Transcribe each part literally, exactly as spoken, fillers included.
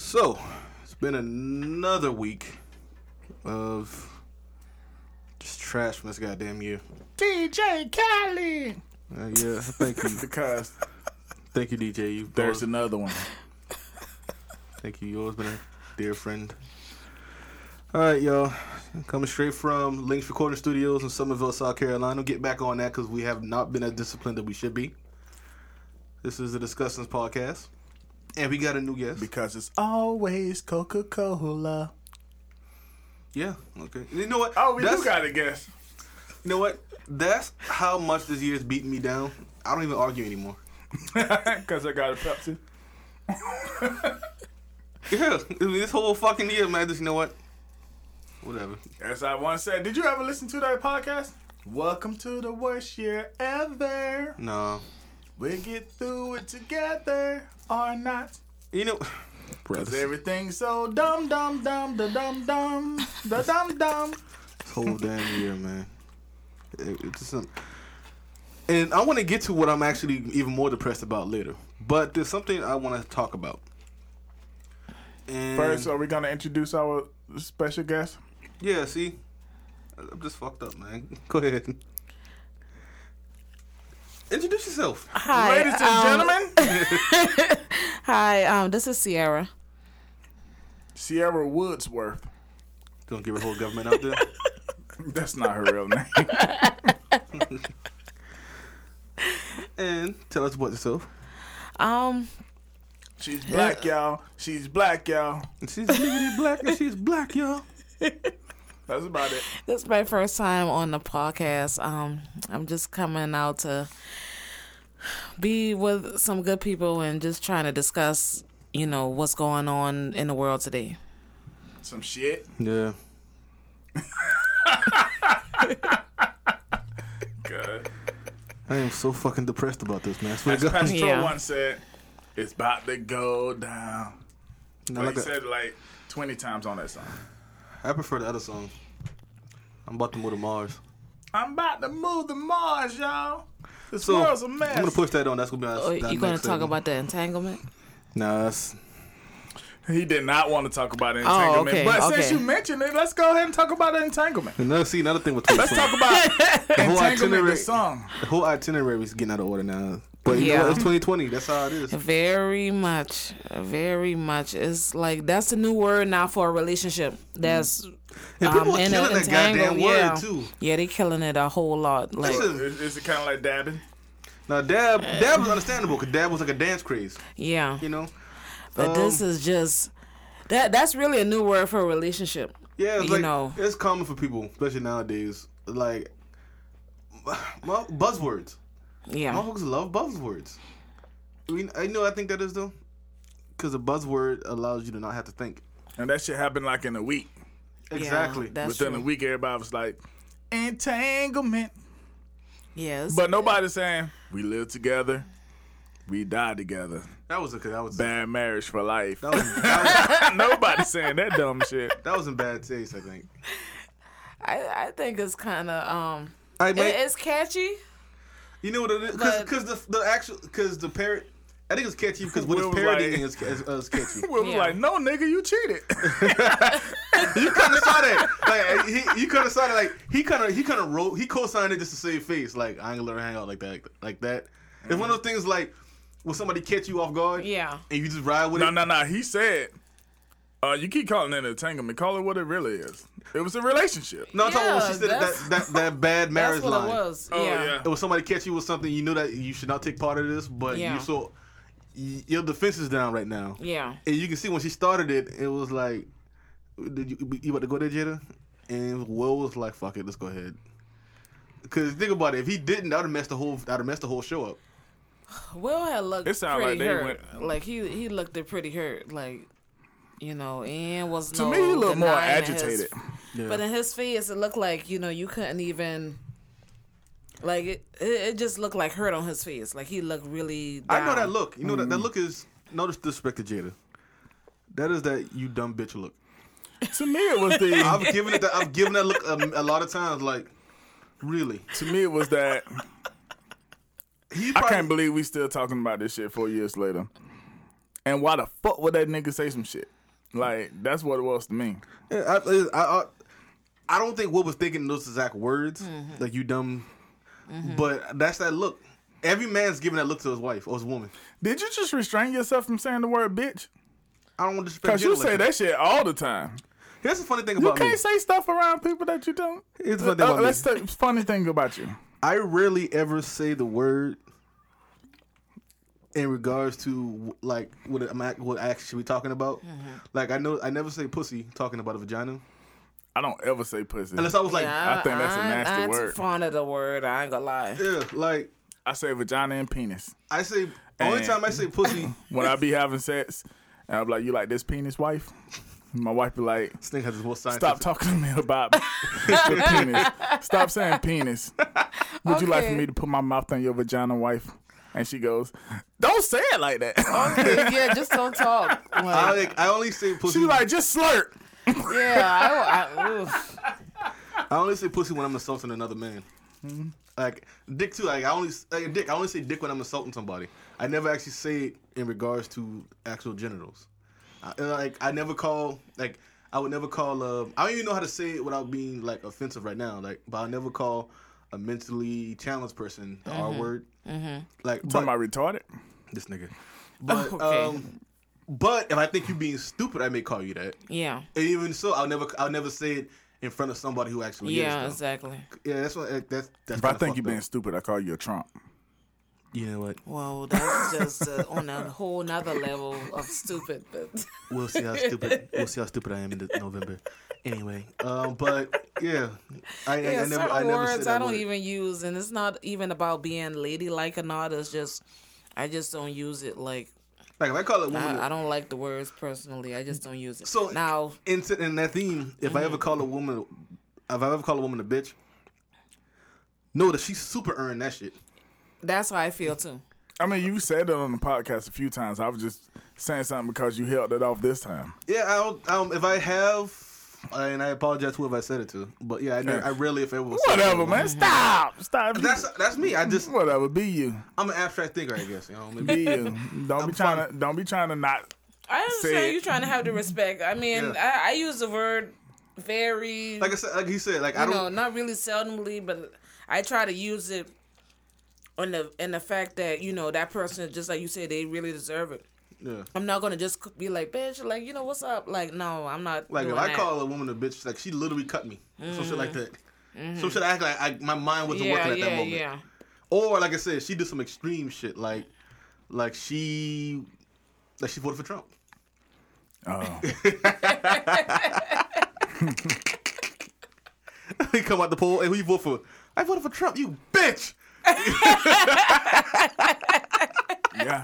So, it's been another week of just trash from this goddamn year. D J Khaled. Uh, yeah, thank you. Because Thank you, D J. You've there's always, another one. thank you. You've always been a dear friend. All right, y'all. Coming straight from Links Recording Studios in Somerville, South Carolina. We'll get back on that because we have not been as disciplined as we should be. This is the Discussings Podcast. And we got a new guest. Because it's always Coca-Cola. Yeah, okay. You know what? Oh, we That's, do got a guest. You know what? That's how much this year's beating me down. I don't even argue anymore. Because I got a Pepsi. Yeah, this whole fucking year, man. Just, you know what? Whatever. As I once said, did you ever listen to that podcast? Welcome to the worst year ever. No. We'll get through it together or not. You know, Cause everything's so dumb, dumb, dumb, da dum dum, da dum dum. this whole damn year, man. It, it's just, and I want to get to what I'm actually even more depressed about later. But there's something I want to talk about. And First, are we gonna introduce our special guest? yeah, see, I'm just fucked up, man. Go ahead. Introduce yourself. Hi, Ladies and um, gentlemen, Hi, um, this is Sierra. Sierra Woodsworth. Don't give her whole government out there. That's not her real name. And tell us about yourself. Um, She's black, y'all. She's black, y'all. And she's legally black and she's black, y'all. That's about it. this is my first time on the podcast. Um, I'm just coming out to be with some good people and just trying to discuss, you know, what's going on in the world today. Some shit. Yeah. Good. I am so fucking depressed about this, man. I swear As to God. Pastor Yeah. once said, it's about to go down. No, Well, like he a- said it like twenty times on that song. I prefer the other song. I'm about to move to Mars. I'm about to move to Mars, y'all. This So, world's a mess. I'm going to push that on. That's going to be our Oh, our you next going to talk segment. about the entanglement? Nah, that's... He did not want to talk about entanglement. okay, but since okay. you mentioned it, let's go ahead and talk about entanglement. Another, see, another thing with twenty Let's twenty. talk about whole entanglement, itinerary- the song. The whole itinerary is getting out of order now. But you know Yeah. what? It's twenty twenty. That's how it is. Very much, very much. It's like that's the new word now for a relationship. That's And people are in a killing that entangle- goddamn yeah. word, too. Yeah, they killing it a whole lot. Like, Listen. Is, is it kind of like dabbing? Now, Dab, Dab was understandable because Dab was like a dance craze, yeah. you know? But this Um, is just that. That's really a new word for a relationship. Yeah, it's you like, know. it's common for people, especially nowadays. Like, well, buzzwords. Yeah, Motherfuckers love buzzwords. I mean, I know I think that is, though. Because a buzzword allows you to not have to think. And that shit happened like in a week. Exactly. Yeah, that's Within true. a week, everybody was like, entanglement. Yes, But nobody's saying, we live together, we die together. That was a, that was Bad marriage for life. that was, that was, Nobody's saying that dumb shit. that was in bad taste, I think. I, I think it's kind of um, I it, mean, it's catchy. you know what it is? but- Because the the actual because the parrot. I think it's catchy because what Will it's was parodying like- is, is, is catchy. We was Yeah. like, no, nigga, you cheated. You kind of saw that. Like he, you kind of saw that. Like he kind of, he kind of wrote, he co-signed it just to save face. Like I ain't gonna let her hang out like that, like that. It's one of those things like when somebody catch you off guard, Yeah, and you just ride with no, it. no, no. He said, uh, you keep calling it entanglement. Call it what it really is. It was a relationship. No, I'm talking about when she Yeah, said that, that's- that that bad marriage that's what line. it was. Oh, yeah. yeah. It was somebody catch you with something you knew that you should not take part of this, but Yeah. you saw y- your defense is down right now, Yeah. and you can see when she started it, it was like, did you you about to go there, Jada? And Will was like, fuck it, let's go ahead. Because think about it, if he didn't, that would have messed the whole that would have messed the whole show up. Will had looked It sound pretty like they hurt. went- Like he he looked it pretty hurt. Like, you know, and was To no me, he looked more denying his- agitated. Yeah. But in his face, it looked like, you know, you couldn't even. Like it, it, it just looked like hurt on his face. Like he looked really. I know down. that look. You know that that look is no disrespect to Jada. That is that you dumb bitch look. To me, it was the. I've given it. That, I've given that look a, a lot of times. Like, really, to me, it was that. he I probably, can't believe we still talking about this shit four years later. And why the fuck would that nigga say some shit? Like, that's what it was to me. Yeah, I, I, I, I don't think Will was thinking those exact words, Mm-hmm. like you dumb. Mm-hmm. But that's that look. Every man's giving that look to his wife or his woman. Did you just restrain yourself from saying the word bitch? I don't want to disrespect. Because you Jenna say like that shit all the time. Here's the funny thing You about can't me. say stuff around people that you don't. Here's the funny thing Uh, about let's me. say funny thing about you. I rarely ever say the word in regards to like what I'm act- what I actually be talking about. Mm-hmm. Like I know I never say pussy talking about a vagina I don't ever say pussy. unless I was like Yeah, I think that's a I- nasty I ain't word. fond of the word. I ain't gonna lie. yeah like I say vagina and penis. I say only And- time I say pussy. When I be having sex, and I'm like, you like this penis, wife? My wife be like, This thing has this more scientific. stop talking to me about the penis. Stop saying penis. Would you like for Okay. me to put my mouth on your vagina, wife? And she goes, don't say it like that. Okay, yeah, just don't talk. I, Like, like, I only say pussy. She like, just slurp. yeah, I, I, oof. I only say pussy when I'm insulting another man. Mm-hmm. Like dick too. Like I only like, dick. I only say dick when I'm insulting somebody. I never actually say it in regards to actual genitals. I, like I never call like I would never call. Uh, I don't even know how to say it without being like offensive right now. Like, but I never call a mentally challenged person the R word. Mm-hmm. Like Talking but, about retarded? this nigga. But Okay. um, but if I think you being stupid, I may call you that. Yeah, And even so, I'll never I'll never say it in front of somebody who actually yeah, is. though. exactly. Yeah, that's what that's that's. If I kinda think you fucked being up. stupid, I call you a Trump. You know what? Well, that's just uh, on a whole nother level of stupid. But We'll see how stupid we'll see how stupid I am in the November. Anyway, um, but yeah, I, I, yeah, I never certain I never words said that I don't word. even use, and it's not even about being ladylike or not. It's just I just don't use it. Like Like if I call it woman, I, I don't like the words personally. I just don't use it. So- now, in, in that theme, if I ever Mm-hmm. call a woman, if I ever call a woman a bitch, know that she super earned that shit. that's how I feel too. I mean, you said it on the podcast a few times. I was just saying something because you held it off this time. Yeah, I don't, um, if I have, and I apologize to whoever I said it to, but yeah, I, never, I rarely if ever. was saying Whatever, it. man. Stop. Stop. That's that's me. I just Whatever. Be you. I'm an abstract thinker, I guess. You know, maybe. Be you. Don't be trying to. Don't be trying to not. I Say understand it. you trying to have the respect. I mean, Yeah. I, I use the word very, Like I said, like he said, like I you don't. know, not really seldomly, but I try to use it on the in the fact that you know that person, just like you said, they really deserve it. Yeah. I'm not gonna just be like, bitch, like you know what's up? Like, no, I'm not. Like doing if I that. call a woman a bitch, like she literally cut me, some shit like that. Mm-hmm. Some shit I act like I, my mind wasn't yeah, working at yeah, that moment. yeah. Or like I said, she did some extreme shit, like like she like she voted for Trump. Oh. He come out the poll, hey, who you vote for? I voted for Trump, you bitch. Yeah.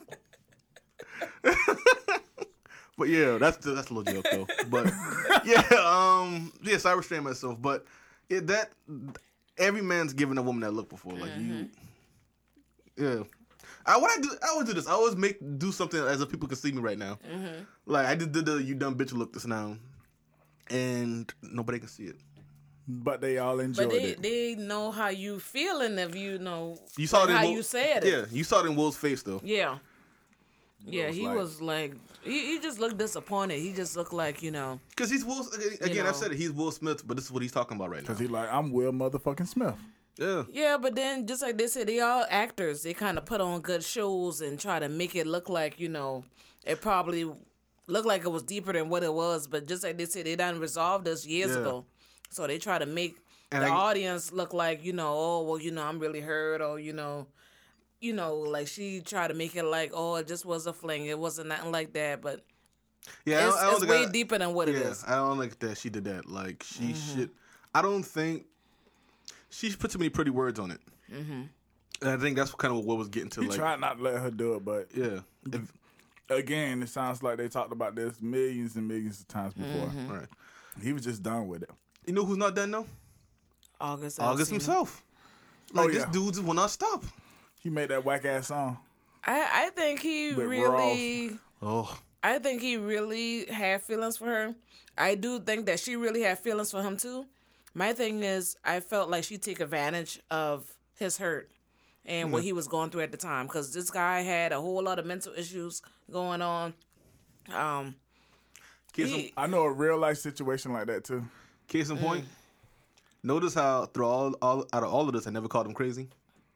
But yeah, that's the, that's a little joke though. But yeah, um, yes, I restrain myself. But yeah, that every man's given a woman that look before, like you. Yeah, I what I do, I always do this. I always make do something as if people can see me right now. Like I just did the you dumb bitch look just now, and nobody can see it. But they all enjoyed But they, it. they know how you feeling if you know You saw like it in how Will- you said it. Yeah, you saw it in Will's face though. Yeah. Yeah, was he like- was like he, he just looked disappointed. He just looked like, you know, Because he's Will. Again, know. I've said it. He's Will Smith, but this is what he's talking about right now. Because he like, I'm Will motherfucking Smith. Yeah. yeah, but then just like they said, they all actors. They kind of put on good shows and try to make it look like, you know, it probably looked like it was deeper than what it was. But just like they said, they done resolved this years Yeah. ago. So they try to make And the I- audience look like, you know, oh, well, you know, I'm really hurt, or, you know, you know, like she tried to make it like, oh, it just was a fling. It wasn't nothing like that. But Yeah, I it's, don't, I don't it's think way I- deeper than what it Yeah, is. I don't like that she did that. Like she Mm-hmm. should. I don't think she put too many pretty words on it. Mm-hmm. And I think that's kind of what was getting to. He like, tried not to let her do it, but yeah, if, again, it sounds like they talked about this millions and millions of times before. Mm-hmm. all right. He was just done with it. You know who's not done though? August. August Alsina. himself. Like Oh, this yeah. dude just will not stop. He made that whack ass song. I, I think he With really, Oh, I think he really had feelings for her. I do think that she really had feelings for him too. My thing is, I felt like she took advantage of his hurt and what he was going through at the time, because this guy had a whole lot of mental issues going on. Um, Case, He- in, I know a real life situation like that too. case in point. Notice how through all, all out of all of this, I never called him crazy.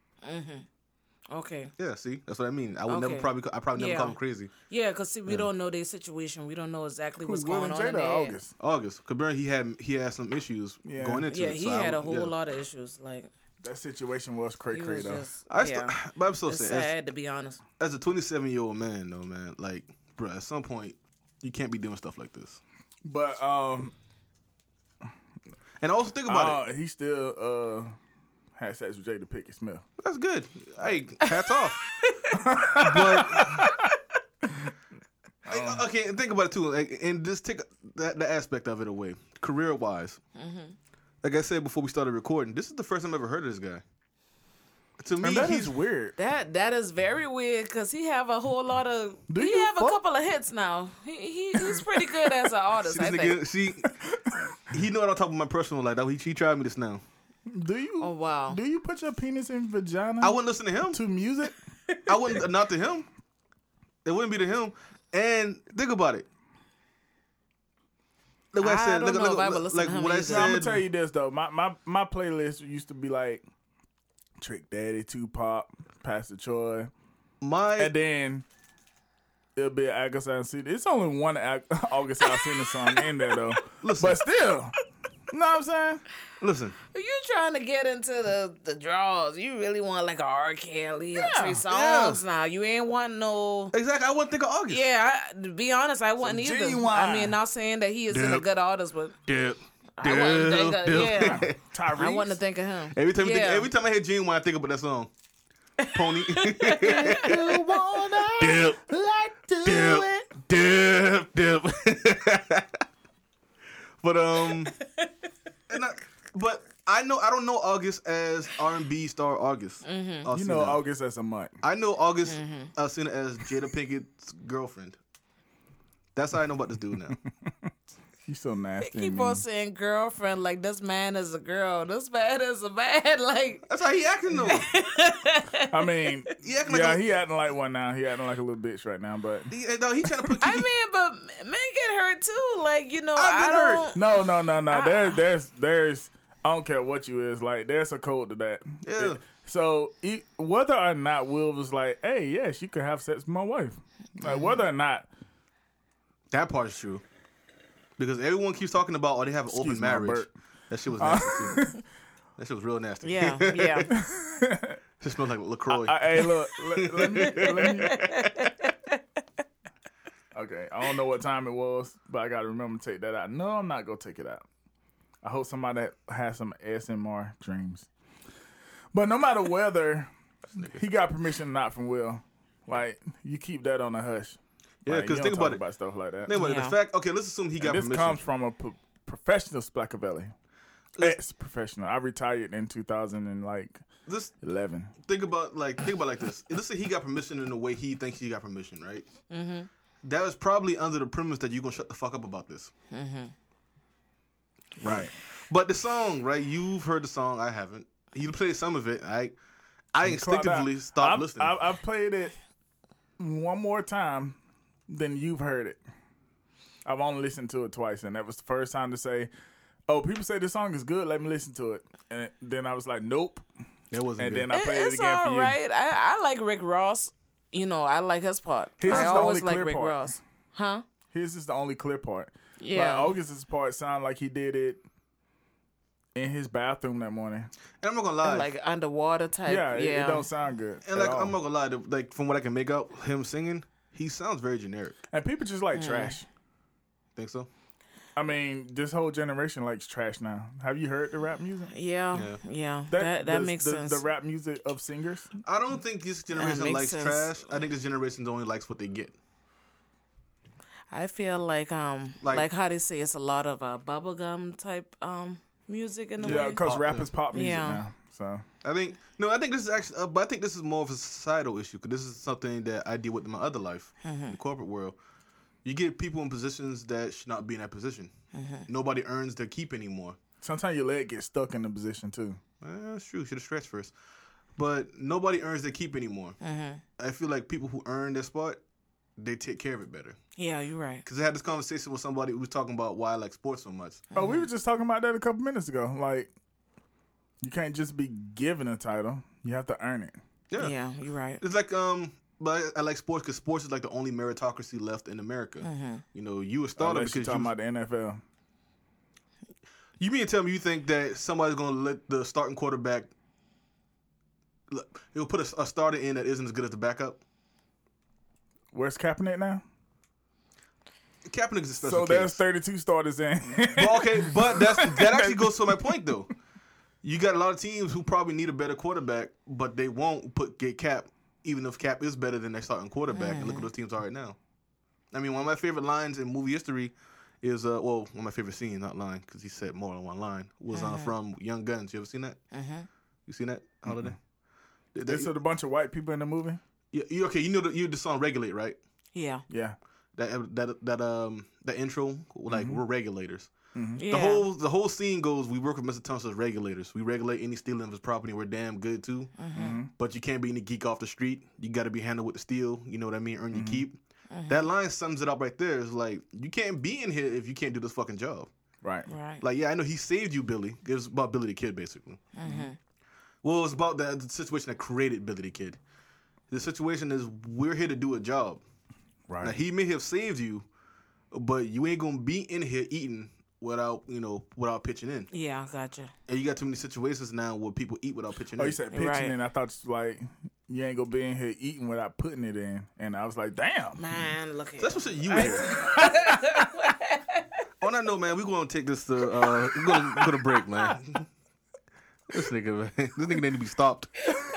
Okay. Yeah, see, that's what I mean. I would never Okay. probably, I probably never Yeah. called him crazy. Yeah, because see, we don't know their situation. We don't know exactly what's Who's Will going and on in Jada there. August? August, Cabrera, he had he had some issues Yeah. going into Yeah, it. he so I had a would- whole yeah. lot of issues. Like That situation was cray he cray was though. just, I still, yeah. but I'm still It's saying, as, sad to be honest. as a twenty-seven year old man, though, man, like, bro, at some point, you can't be doing stuff like this. But um, And also think about uh, he still uh had sex with Jada Pinkett Smith. it. That's good. Hey, hats off. but Hey, okay, and think about it too, like, and just take that the aspect of it away, career wise. Like I said before we started recording, this is the first time I've ever heard of this guy. To me, And that he's is weird. That that is very weird because he have a whole lot of. Do he you have a fuck? couple of hits now. He, he he's pretty good as an artist. See, I this think. nigga, see, he know what I'm talking about my personal life. He, he tried me this now. Do you? Oh wow. Do you put your penis in vagina? I wouldn't listen to him. to music. I wouldn't, not to him. It wouldn't be to him. And think about it. Look what I I said. don't look, know look, if I would look, listen like to him what I either. said. So I'm gonna tell you this though. My my my playlist used to be like Trick Daddy, Tupac, Pastor Troy, my and then it'll be August Alsina. It's only one Ag- August Alsina song in there though. Listen. But still, you know what I'm saying? listen. If you trying to get into the the draws, you really want like a R. Kelly or Yeah, Trey Songz now. You ain't want no. Exactly. I wouldn't think of August. Yeah, I, to be honest, I wasn't Some either. genuine. I mean, not saying that he isn't a Dip. good artist, but Dip. I wouldn't think of, yeah. Tyrese. I want to think of him. Every time, you yeah. think, every time I hear Gene, I think about that song. Pony. You wanna Dip. like do Dip. it? Dip. Dip. But um, and I, but I know I don't know August as R and B star August. Mm-hmm. You know August as a month. I know August Alsina as Jada Pinkett's girlfriend. That's how I know about this dude now. He's so nasty. Keep and on mean. saying girlfriend like this man is a girl. This man is a man. Like That's how he acting though. I mean, He acting like yeah, a- he acting like one now. He acting like a little bitch right now, but He, no, he trying to put. I he- mean, but men get hurt too. Like you know, I've I been hurt. don't. no, no, no, no. Ah. There's, there's, there's. I don't care what you is like. There's a code to that. Yeah. So e- whether or not Will was like, "Hey, yes, you could have sex with my wife," like whether or not, that part is true. Because everyone keeps talking about, oh, they have an Excuse open my marriage. burp. That shit was nasty too. That shit was real nasty. Yeah, yeah. It smelled like LaCroix. I, hey, look, let, let me, let me. Okay, I don't know what time it was, but I got to remember to take that out. No, I'm not gonna take it out. I hope somebody has some A S M R dreams. But no matter whether he got permission or not from Will, like you keep that on the hush. Yeah, Like, 'cause you think don't about talk it. about stuff like that. Think about it. Yeah. The fact, okay, let's assume he got This permission. comes from a pro- professional Splackavelli. Ex-professional. I retired in two thousand and like This eleven. think about like think about it like this. Let's say he got permission in the way he thinks he got permission, right? Mm-hmm. That was probably under the premise that you're gonna shut the fuck up about this. Right. But the song, right? You've heard the song. I haven't. You played some of it. I I instinctively I've- stopped I've, listening. I've, I've played it one more time than you've heard it. I've only listened to it twice, and that was the first time to say, "Oh, people say this song is good. Let me listen to it." And then I was like, "Nope." That wasn't And good. then I It- played it it's again for all you. right. I, I like Rick Ross. You know, I like his part. His I is the always only like clear Rick part. Ross. Huh? His is the only clear part. Yeah. Like, August's part sounded like he did it in his bathroom that morning. and I'm not gonna lie. Like underwater type. Yeah, Yeah. it, it don't sound good. and at like all. I'm not gonna lie. the- Like from what I can make out, him singing, he sounds very generic. And people just like trash. Think so? I mean, this whole generation likes trash now. Have you heard the rap music? yeah. Yeah. Yeah. That that, the- makes the, sense. The rap music of singers. I don't think this generation makes likes sense. trash. I think this generation only likes what they get. I feel like um Like- like, how they say it's a lot of uh, bubblegum type um music in the Yeah, way. because Pop, rap yeah. is pop music Yeah. now. So I think no. I think this is actually, uh, but I think this is more of a societal issue because this is something that I deal with in my other life, in the corporate world. You get people in positions that should not be in that position. Nobody earns their keep anymore. sometimes your leg gets stuck in the position too. Eh, that's true. Should have stretched first. But nobody earns their keep anymore. I feel like people who earn their spot, they take care of it better. Yeah, you're right. Because I had this conversation with somebody who was talking about why I like sports so much. Oh, we were just talking about that a couple minutes ago. Like, you can't just be given a title. You have to earn it. Yeah, Yeah, you're right. It's like um, but I, I like sports because sports is like the only meritocracy left in America. Mm-hmm. You know, you were started Unless you're because talking you. about the N F L. You mean to tell me you think that somebody's going to let the starting quarterback? He'll put a, a starter in that isn't as good as the backup. Where's Kaepernick now? Kaepernick is a special So case. there's thirty-two starters in. Well, okay, but that's that actually goes to my point though. You got a lot of teams who probably need a better quarterback, but they won't put get Cap, even if Cap is better than their starting quarterback. Mm. And look at those teams are right now. I mean, one of my favorite lines in movie history is uh, well, one of my favorite scenes, not line, because he said more than one line, was uh, from Young Guns. You ever seen that? Mm-hmm. You seen that holiday? Mm-hmm. There's a bunch of white people in the movie. Yeah, you, okay. You know the you the song "Regulate," right? Yeah. Yeah. That that that um that intro, like mm-hmm. we're regulators. Mm-hmm. Yeah. The whole the whole scene goes. We work with Mister Thompson as regulators. We regulate any stealing of his property. We're damn good too. Mm-hmm. But you can't be any geek off the street. You got to be handled with the steel. You know what I mean? Earn Mm-hmm. your keep. Mm-hmm. That line sums it up right there. It's like you can't be in here if you can't do this fucking job. Right. Right. Like yeah, I know he saved you, Billy. It was about Billy the Kid, basically. Mm-hmm. Well, it's about the, the situation that created Billy the Kid. The situation is we're here to do a job. Right. Now he may have saved you, but you ain't gonna be in here eating without you know without pitching in. Yeah, gotcha. And you got too many situations now where people eat without pitching Oh, in. you said pitching Right. in. I thought like you ain't gonna be in here eating without putting it in, and I was like, damn. Man, look at That's what shit you hear. On that note, man, we're gonna take this to uh, we're gonna go to break, man. This nigga, man, this nigga need to be stopped.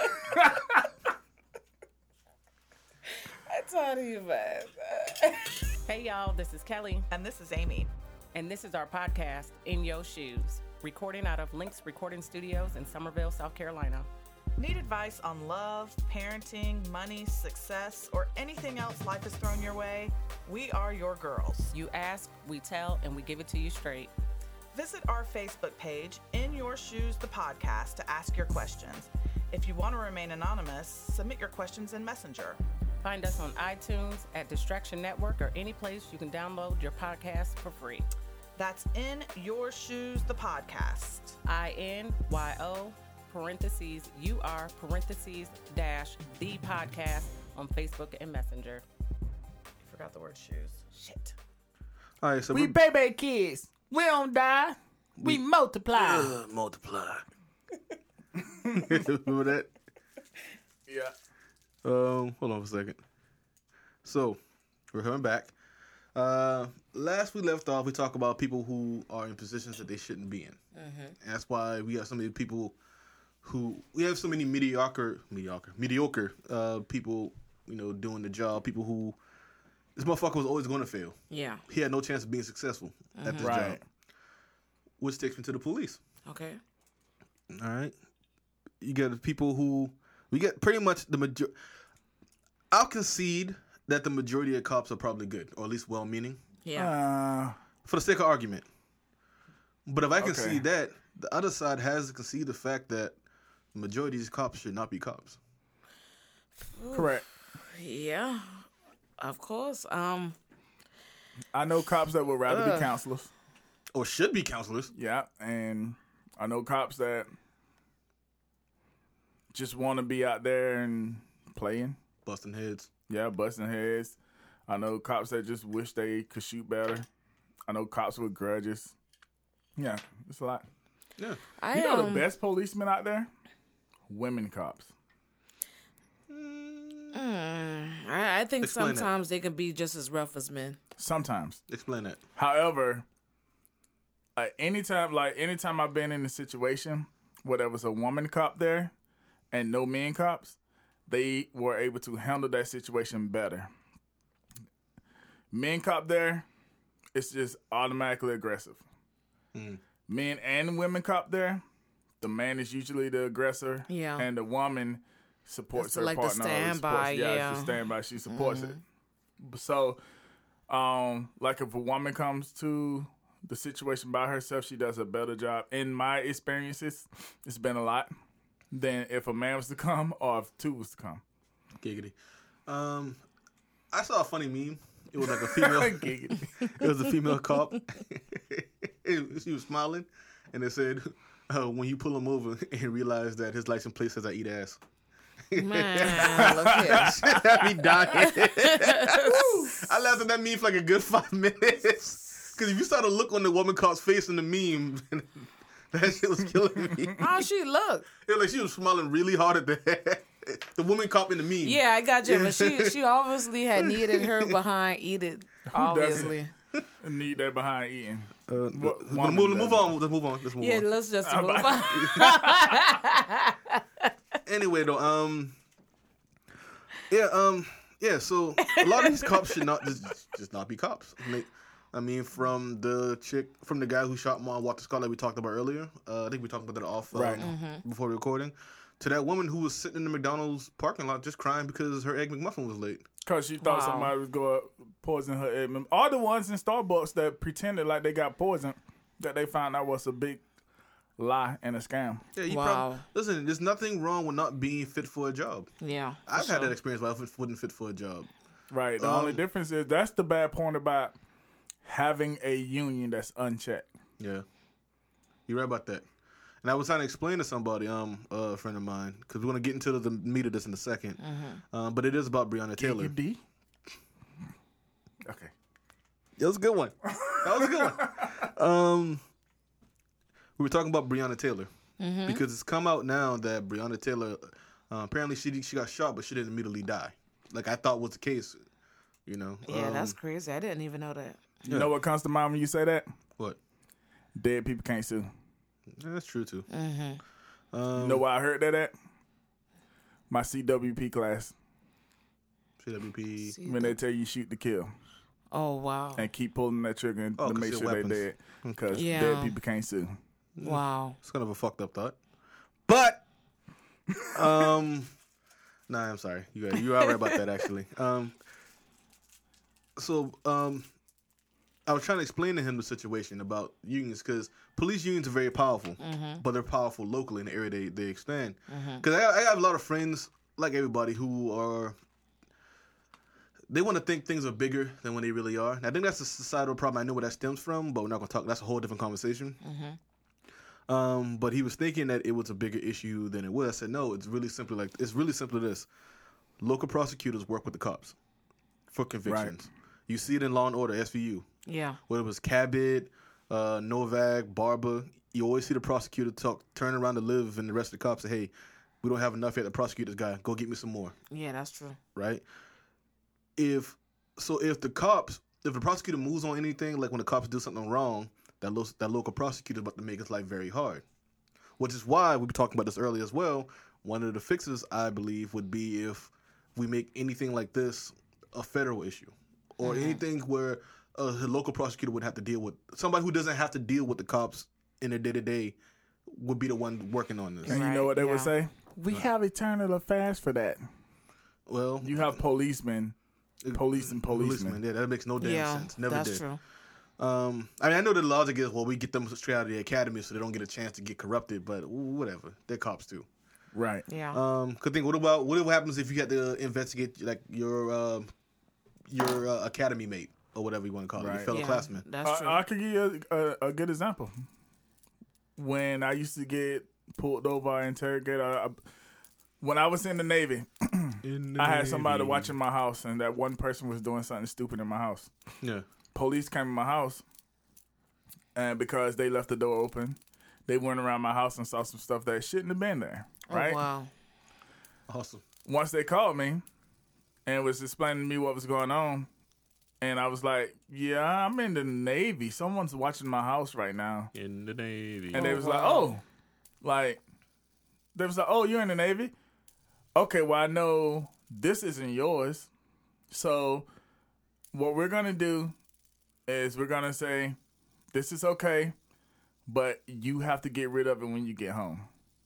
I told you, man. Hey y'all, this is Kelly, And this is Amy. and this is our podcast, In Your Shoes, recording out of Lynx Recording Studios in Summerville, South Carolina. Need advice on love, parenting, money, success, or anything else life has thrown your way? We are your girls. You ask, we tell, and we give it to you straight. Visit our Facebook page, In Your Shoes, the podcast, to ask your questions. If you want to remain anonymous, submit your questions in Messenger. Find us on iTunes, at Distraction Network, or any place you can download your podcast for free. That's In Your Shoes, the podcast. I N Y O parentheses U R parentheses dash the podcast on Facebook and Messenger. I forgot the word shoes. Shit. All right, so We we're- baby kids. We don't die. We, multiply. Uh, multiply. Remember that? Yeah. Um, hold on for a second. So, we're coming back. Uh, last we left off, we talked about people who are in positions that they shouldn't be in. Mm-hmm. And that's why we have so many people who we have so many mediocre, mediocre, mediocre uh, people, you know, doing the job. People who this motherfucker was always going to fail. Yeah. He had no chance of being successful at this Right. job. Which takes me to the police. Okay. All right. You got people who we get pretty much the major. I'll concede that the majority of cops are probably good, or at least well-meaning, Yeah. Uh, for the sake of argument. But if I Okay. concede that, the other side has to concede the fact that the majority of these cops should not be cops. correct. Yeah. Of course. Um. I know cops that would rather Ugh. be counselors. Or should be counselors. Yeah, and I know cops that just want to be out there and playing. Busting heads. Yeah, busting heads. I know cops that just wish they could shoot better. I know cops with grudges. Yeah, it's a lot. Yeah. I You know um, the best policemen out there? Women cops. mm, I, I think Explain that. sometimes they can be just as rough as men. Sometimes. Explain that. However, uh, anytime like anytime I've been in a situation where there was a woman cop there and no men cops, they were able to handle that situation better. Men cop there, it's just automatically aggressive. Mm. Men and women cop there, the man is usually the aggressor, Yeah. and the woman supports It's her like the partner. or standby, supports- yeah, yeah. she stand by. She supports Mm-hmm. it. So, um, like if a woman comes to the situation by herself, she does a better job. In my experiences, it's been a lot than if a man was to come or if two was to come. Giggity. Um, I saw a funny meme. It was like a female. It was a female cop. She was smiling, and it said, uh, "When you pull him over and realize that his license plate says I eat ass." Man, look here. That be dying. I laughed at that meme for like a good five minutes. Because if you saw the look on the woman cop's face in the meme, that shit was killing me. How she look? It was like she was smiling really hard at the the woman cop in the meme. Yeah, I got you. But she she obviously had needed her behind eat it. Obviously. Need that behind eating. Uh, What let's woman move, does move it? on. Let's move on. Let's move Yeah, on. let's just Uh, move on. Anyway, though, um, yeah, um, yeah. So a lot of these cops should not just just not be cops. I mean, I mean, from the chick, from the guy who shot Ma Walter Scott, like we talked about earlier. Uh, I think we talked about that off um, Right. before the recording. To that woman who was sitting in the McDonald's parking lot just crying because her egg McMuffin was late. Because she thought Wow. somebody was going to poison her egg. All the ones in Starbucks that pretended like they got poisoned, that they found out was a big lie and a scam. Yeah, you Wow. probably listen. There's nothing wrong with not being fit for a job. Yeah. for I've had sure. that experience where I wasn't fit for a job. Right. The Um, only difference is that's the bad point about having a union that's unchecked. Yeah, you're right about that. And I was trying to explain to somebody, um, a friend of mine, because we're gonna get into the meat of this in a second. Um, but it is about Breonna Taylor. D? Okay. That was a good one. That was a good one. Um, we were talking about Breonna Taylor because it's come out now that Breonna Taylor, uh, apparently she she got shot, but she didn't immediately die, like I thought was the case. You know. Yeah, Um, that's crazy. I didn't even know that. You know what comes to mind when you say that? what. Dead people can't sue. Yeah, that's true too. Mm-hmm. Um, You know where I heard that at? My C W P class. C W P. When they tell you shoot to kill. Oh, wow. And keep pulling that trigger and Oh, to 'cause make they're sure they're weapons. dead. Because Yeah. dead people can't sue. Wow. It's kind of a fucked up thought, but um, nah, I'm sorry. You got you are right about that actually. Um, so um, I was trying to explain to him the situation about unions because police unions are very powerful, but they're powerful locally in the area they they expand. Because I, I have a lot of friends like everybody who are. They want to think things are bigger than when they really are. And I think that's a societal problem. I know where that stems from, but we're not going to talk. That's a whole different conversation. Um, but he was thinking that it was a bigger issue than it was. I said, no, it's really simply like it's really simply this: local prosecutors work with the cops for convictions. You see it in Law and Order, S V U. Yeah. Whether it was Cabot, uh, Novak, Barber, you always see the prosecutor talk, turn around to Liv and the rest of the cops say, "Hey, we don't have enough yet to prosecute this guy. Go get me some more." Yeah, that's true. Right? If so, if the cops, if the prosecutor moves on anything, like when the cops do something wrong, that lo- that local prosecutor is about to make his life very hard. Which is why we were talking about this earlier as well. One of the fixes, I believe, would be if we make anything like this a federal issue, or anything where a local prosecutor would have to deal with somebody who doesn't have to deal with the cops in their day to day would be the one working on this. And you know Right, what they would yeah. say? We have eternal affairs for that. Well, You have policemen, police and policemen. yeah, that makes no damn yeah, sense. Never that's did. true. Um, I mean, I know the logic is, well, we get them straight out of the academy so they don't get a chance to get corrupted, but whatever. They're cops too. Right. Yeah. Um, could think, what about what happens if you had to investigate like your uh, your uh, academy mate or whatever you want to call it, your Right. fellow yeah, classman? that's true. I, I could give you a, a, a good example. When I used to get pulled over and interrogated, I, I, when I was in the Navy, In the I had somebody Navy. watching my house, and that one person was doing something stupid in my house. Yeah. Police came in my house, and because they left the door open, they went around my house and saw some stuff that shouldn't have been there. Right? Oh, wow. Awesome. Once they called me and was explaining to me what was going on, and I was like, "Yeah, I'm in the Navy. Someone's watching my house right now." In the Navy. And they Oh, was like, wow. "Oh, like they was like, oh, you're in the Navy? Okay, well, I know this isn't yours. So what we're gonna do is we're gonna say this is okay, but you have to get rid of it when you get home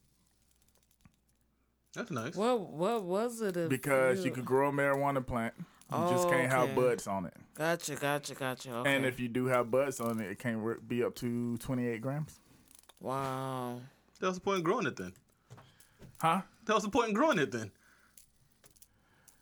That's nice. What What was it? if because you could grow a marijuana plant. You just Oh, can't have okay. buds on it. Gotcha, gotcha, gotcha. Okay. And if you do have buds on it, it can re- be up to twenty-eight grams. wow. That was the point in growing it then. Huh? That was the point in growing it then.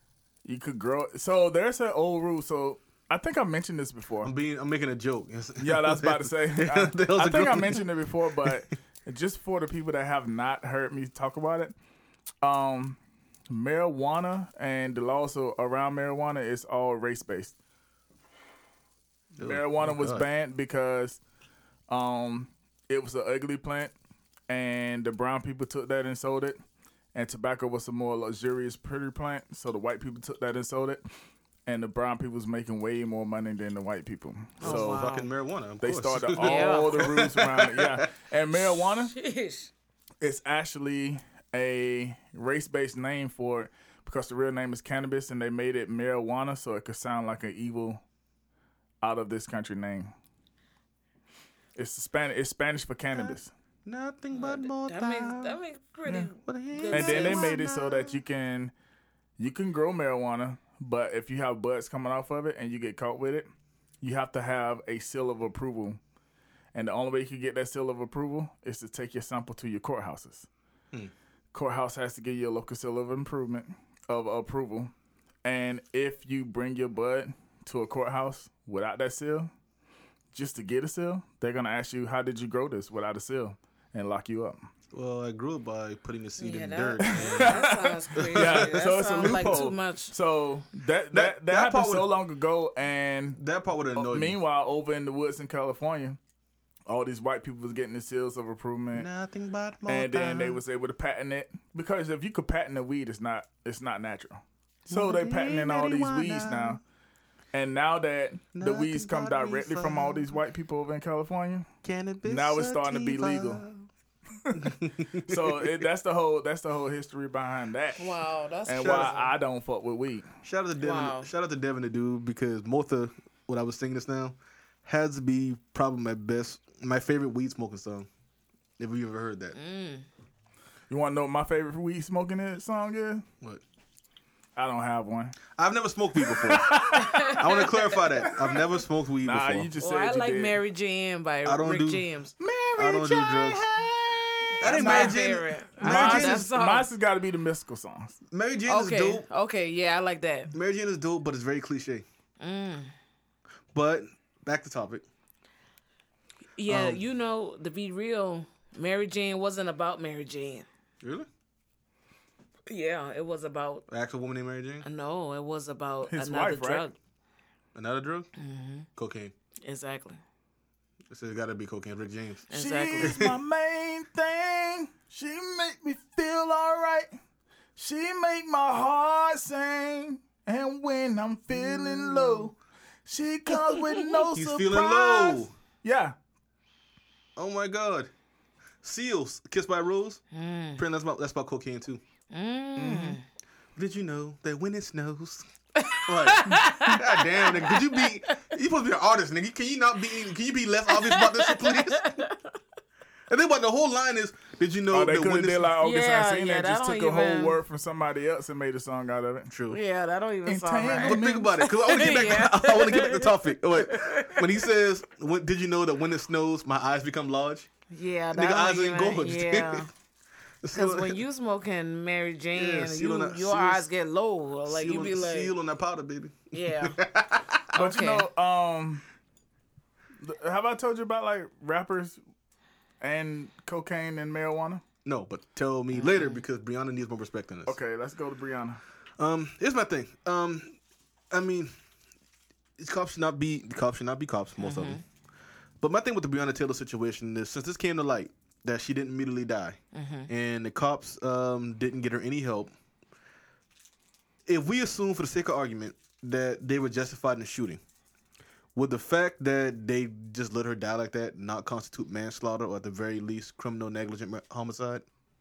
You could grow. So there's an old rule. So I think I mentioned this before. I'm being, I'm making a joke. Yeah, that's about to say. I, That was I a think I good- mentioned it before, but just for the people that have not heard me talk about it, um, marijuana and the laws so around marijuana is all race based. Ew, Marijuana oh was God. banned because um, it was an ugly plant, and the brown people took that and sold it. And tobacco was a more luxurious, pretty plant, so the white people took that and sold it. And the brown people was making way more money than the white people. Oh, so wow. Fucking marijuana. Of they course. started Yeah. all the rules around it. Yeah, and marijuana Sheesh. is actually a race-based name for it because the real name is cannabis, and they made it marijuana so it could sound like an evil, out of this country name. It's Spanish. It's Spanish for cannabis. Nothing but more That makes that makes pretty good And then they sense. made it so that you can you can grow marijuana, but if you have buds coming off of it and you get caught with it, you have to have a seal of approval. And the only way you can get that seal of approval is to take your sample to your courthouses. Hmm. Courthouse has to give you a local seal of improvement of approval. And if you bring your bud to a courthouse without that seal, just to get a seal, they're gonna ask you, how did you grow this without a seal? And lock you up. Well, I grew it by putting the seed Yeah, in the that- dirt. and- That sounds crazy. Yeah, that so it's a sounds like loophole. too much. So that that, that, that happened part so would- long ago, and that part would annoy me. meanwhile, over in the woods in California, all these white people was getting the seals of approval, Nothing but more and then they time. was able to patent it because if you could patent a weed, it's not it's not natural. So they patenting all these weeds now, and now that the Nothing weeds come but directly from all these white people over in California, Cannabis now it's starting to be sativa. legal. So it, that's the whole that's the whole history behind that, Wow, that's and crazy. why I don't fuck with weed. Shout out to Devin. Wow. Shout out to Devin the dude because Motha, when I was singing this now, has to be probably my best, my favorite weed smoking song. If you ever heard that, You want to know what my favorite weed smoking is, song is? what? I don't have one. I've never smoked weed before. I want to clarify that I've never smoked weed Nah, before. you just Well, said I you like did. Mary Jane by I don't Rick do- James. Mary I don't do Jane. drugs. That's think my Mary Jane- favorite. I Mary love Jane that is- song. Mine's has got to be the mystical songs. Mary Jane Okay, is dope. okay, yeah, I like that. Mary Jane is dope, but it's very cliche. Mm. But back to topic. Yeah, Um, you know, to be real, Mary Jane wasn't about Mary Jane. Really? Yeah, it was about An actual woman named Mary Jane? no, it was about His another wife, right? drug. Another drug? Mm-hmm. Cocaine. Exactly. It says it's got to be cocaine. Rick James. Exactly. She's my main thing. She make me feel all right. She make my heart sing. And when I'm feeling low, she comes with no He's surprise. feeling low. Yeah. Oh my God. Seals, Kissed by a Rose. Mm. Apparently that's about that's about cocaine too. Mm. Did you know that when it snows? Like, God damn, nigga, could you be? You supposed to be an artist, nigga. Can you not be? Can you be less obvious about this shit, please? And then, what the whole line is? Did you know Oh, they that could when have this? did like August Yeah, Alsina yeah, and that just don't took a whole even- word from somebody else and made a song out of it. True. Yeah, that don't even sound right. But think about it, because I want to get back. Yeah. I want to get back to the topic. Wait, when he says, when, "Did you know that when it snows, my eyes become large?" Yeah, Nigga, that eyes don't ain't even, gorged. yeah. So- Because when you smoking Mary Jane, Yeah, seal on you, that- your seal- eyes get low. Like seal you on, be like, seal on that powder, baby. yeah. But you Okay. know, um, th- have I told you about like rappers and cocaine and marijuana? No, but tell me later because Brianna needs more respect on this. Okay, let's go to Brianna. Um, here's my thing. Um, I mean, these cops should not be the cops should not be cops, most of them. But my thing with the Breonna Taylor situation is since this came to light that she didn't immediately die, and the cops um didn't get her any help. If we assume, for the sake of argument, that they were justified in the shooting, would the fact that they just let her die like that not constitute manslaughter or at the very least criminal negligent ma- homicide?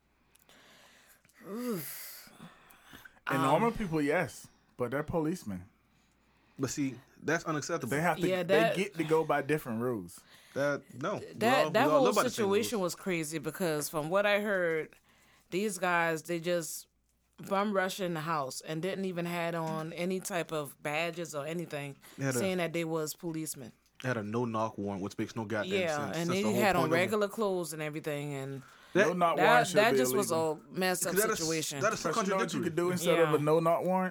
And normal people, yes, but they're policemen. But see, that's unacceptable. They have to. Yeah, that- they get to go by different rules. that no. We That all- that we all whole live by the same rules. situation was crazy because from what I heard, these guys they just bum rushed in the house and didn't even had on any type of badges or anything, They had a- saying that they was policemen. had a no knock warrant, which makes no goddamn Yeah, sense. and That's they the whole had on point of it. regular clothes and everything, and That- no knock warrant that should that be just was illegal. a messed up That is- situation. that is so But you know what you contradictory. could do instead Yeah. of a no knock warrant?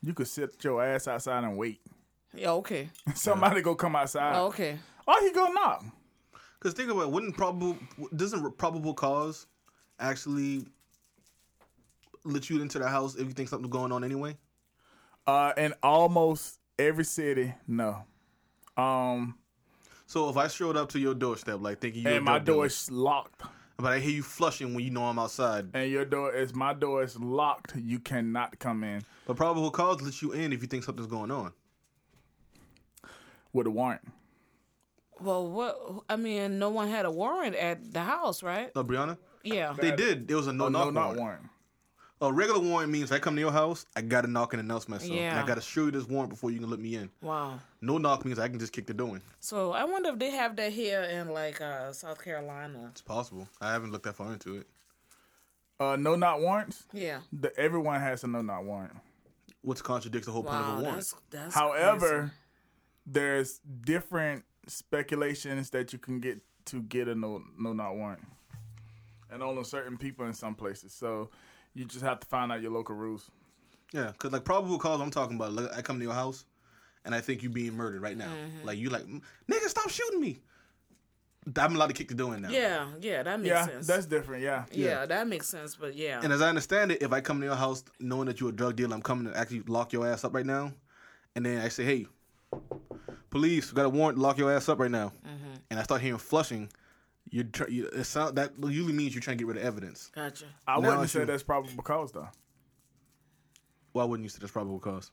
You could sit your ass outside and wait. Yeah, okay. Somebody go come outside. Oh, okay. Or he go knock. Because think about it, wouldn't probable doesn't probable cause actually let you into the house if you think something's going on anyway? Uh, in almost every city, no. Um, So if I showed up to your doorstep, like thinking you and my door is locked, but I hear you flushing when you know I'm outside, and your door is my door is locked, you cannot come in but probable cause lets you in if you think something's going on. with a warrant. Well, what? I mean, no one had a warrant at the house, right? No, Brianna, Yeah. they did. There was a no Oh, knock no, not warrant. warrant. A regular warrant means if I come to your house, I gotta knock and announce myself, and Yeah. I gotta show you this warrant before you can let me in. Wow. No knock means I can just kick the door in. So I wonder if they have that here in like uh, South Carolina. It's possible. I haven't looked that far into it. Uh, no, not warrants. Yeah. The, everyone has a no, not warrant. Which contradicts the whole point of Wow. a warrant. That's that's. However, crazy. there's different speculations that you can get to get a no, no, not warrant, and only certain people in some places. So you just have to find out your local rules. Yeah, because like probable cause I'm talking about, like, I come to your house and I think you being murdered right now. Like you like, nigga, stop shooting me. I'm allowed to kick the door in now. Yeah, yeah, that makes Yeah, sense. that's different. Yeah. yeah, that makes sense. But yeah, And as I understand it, if I come to your house knowing that you're a drug dealer, I'm coming to actually lock your ass up right now. And then I say, hey, police, we got a warrant to lock your ass up right now. And I start hearing flushing. You're tr- you, it sound, that usually means you're trying to get rid of evidence. gotcha. I Now wouldn't it's say you. that's probable cause though, Why wouldn't you say that's probable cause?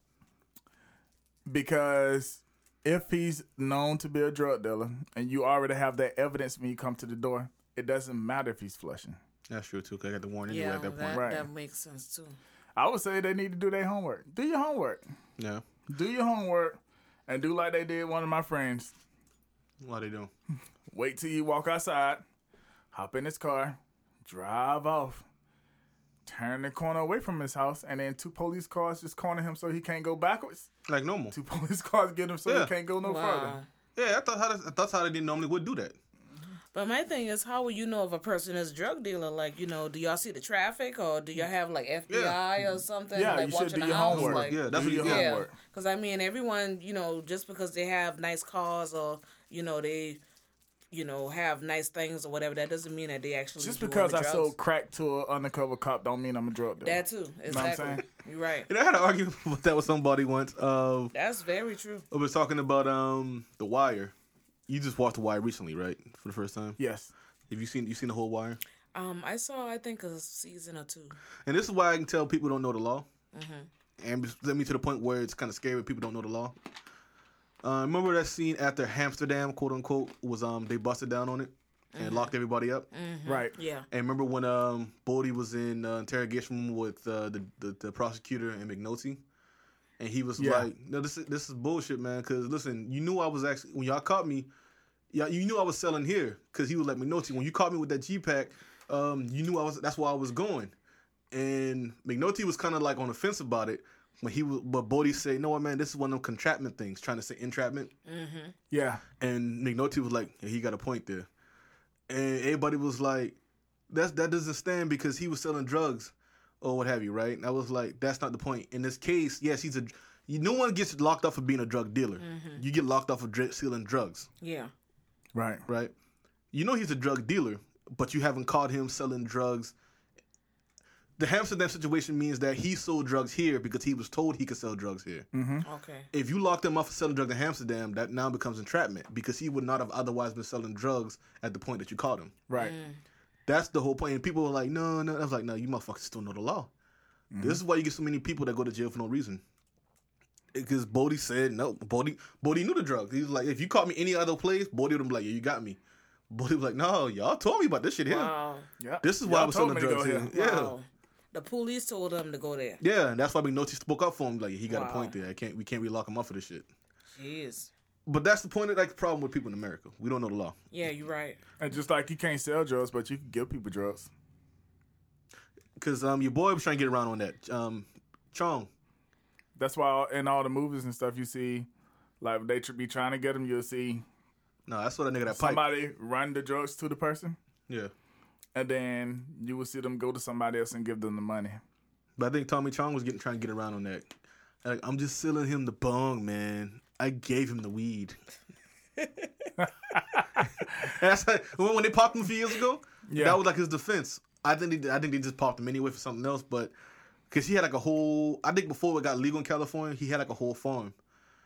because if he's known to be a drug dealer and you already have that evidence when you come to the door, it doesn't matter if he's flushing. That's true too, because I got the warrant anyway Yeah, at that that, point. Right. that makes sense too. I would say they need to do their homework. Do your homework. Yeah. Do your homework and do like they did one of my friends. Why they doing? Wait till you walk outside, hop in his car, drive off, turn the corner away from his house, and then two police cars just corner him so he can't go backwards. Like normal. Two police cars get him so Yeah. he can't go no Wow. further. Yeah, I thought how they, I thought how they didn't normally would do that. But my thing is, how will you know if a person is a drug dealer? Like, you know, do y'all see the traffic, or do y'all have like F B I or something? Yeah, like you should watching do the your house? homework. Like, Yeah, that's do what your you- yeah. homework. Because I mean, everyone, you know, just because they have nice cars or you know they, you know, have nice things or whatever, that doesn't mean that they actually Just do because all I the sold drugs. crack to an undercover cop don't mean I'm a drug dealer. That too, what I'm exactly. saying? You're right. And I had an argument with that with somebody once. Uh, That's very true. I was talking about um The Wire. You just watched The Wire recently, right? For the first time. Yes. Have you seen you seen the whole Wire? Um, I saw, I think, a season or two. And this is why I can tell people don't know the law. And it's led me to the point where it's kind of scary when people don't know the law. Uh, remember that scene after Amsterdam, quote unquote, was um they busted down on it and locked everybody up. Right. Yeah. And remember when um Bodie was in uh, interrogation room with uh, the, the the prosecutor and McNulty, and he was Yeah. like, "No, this is this is bullshit, man. Because listen, you knew I was actually when y'all caught me, yeah, you knew I was selling here. Because he was like McNulty, when you caught me with that G pack, um, you knew I was. That's why I was going." And McNulty was kind of like on the fence about it. When he was, but Bodie said, "No, man, this is one of them contraptment things, trying to say entrapment." Yeah. And McNulty was like, yeah, he got a point there. And everybody was like, that's that doesn't stand because he was selling drugs or what have you, right? And I was like, that's not the point. In this case, yes, he's a, you, no one gets locked up for being a drug dealer. You get locked up for dr- selling drugs, Yeah. Right. right? You know he's a drug dealer, but you haven't caught him selling drugs. The Amsterdam situation means that he sold drugs here because he was told he could sell drugs here. Okay. If you locked him up for selling drugs in Amsterdam, that now becomes entrapment because he would not have otherwise been selling drugs at the point that you caught him. Right. That's the whole point. And people were like, no, no. I was like, no, you motherfuckers still know the law. This is why you get so many people that go to jail for no reason. Because Bodie said, no, Bodie, Bodie knew the drugs. He was like, if you caught me any other place, Bodie would have been like, yeah, you got me. Bodie was like, no, y'all told me about this shit here. Wow. Yeah. This is why I Y'all was told selling me to drugs go here. here. Yeah. Wow. The police told them to go there. Yeah, and that's why McNulty spoke up for him. Like, he got Wow. a point there. I can't, we can't really lock him up for this shit. Jeez. But that's the point of like the problem with people in America. We don't know the law. Yeah, you're right. And just like you can't sell drugs, but you can give people drugs. Because um, your boy was trying to get around on that. Um, Chong. That's why in all the movies and stuff you see, like they tr- be trying to get them, you'll see No, that's what that nigga that pipe. somebody run the drugs to the person, Yeah. and then you will see them go to somebody else and give them the money. But I think Tommy Chong was getting trying to get around on that. Like, I'm just selling him the bong, man. I gave him the weed. That's like, when, when they popped him a few years ago, yeah. that was like his defense. I think they, I think they just popped him anyway for something else, but because he had like a whole, I think before it got legal in California, he had like a whole farm,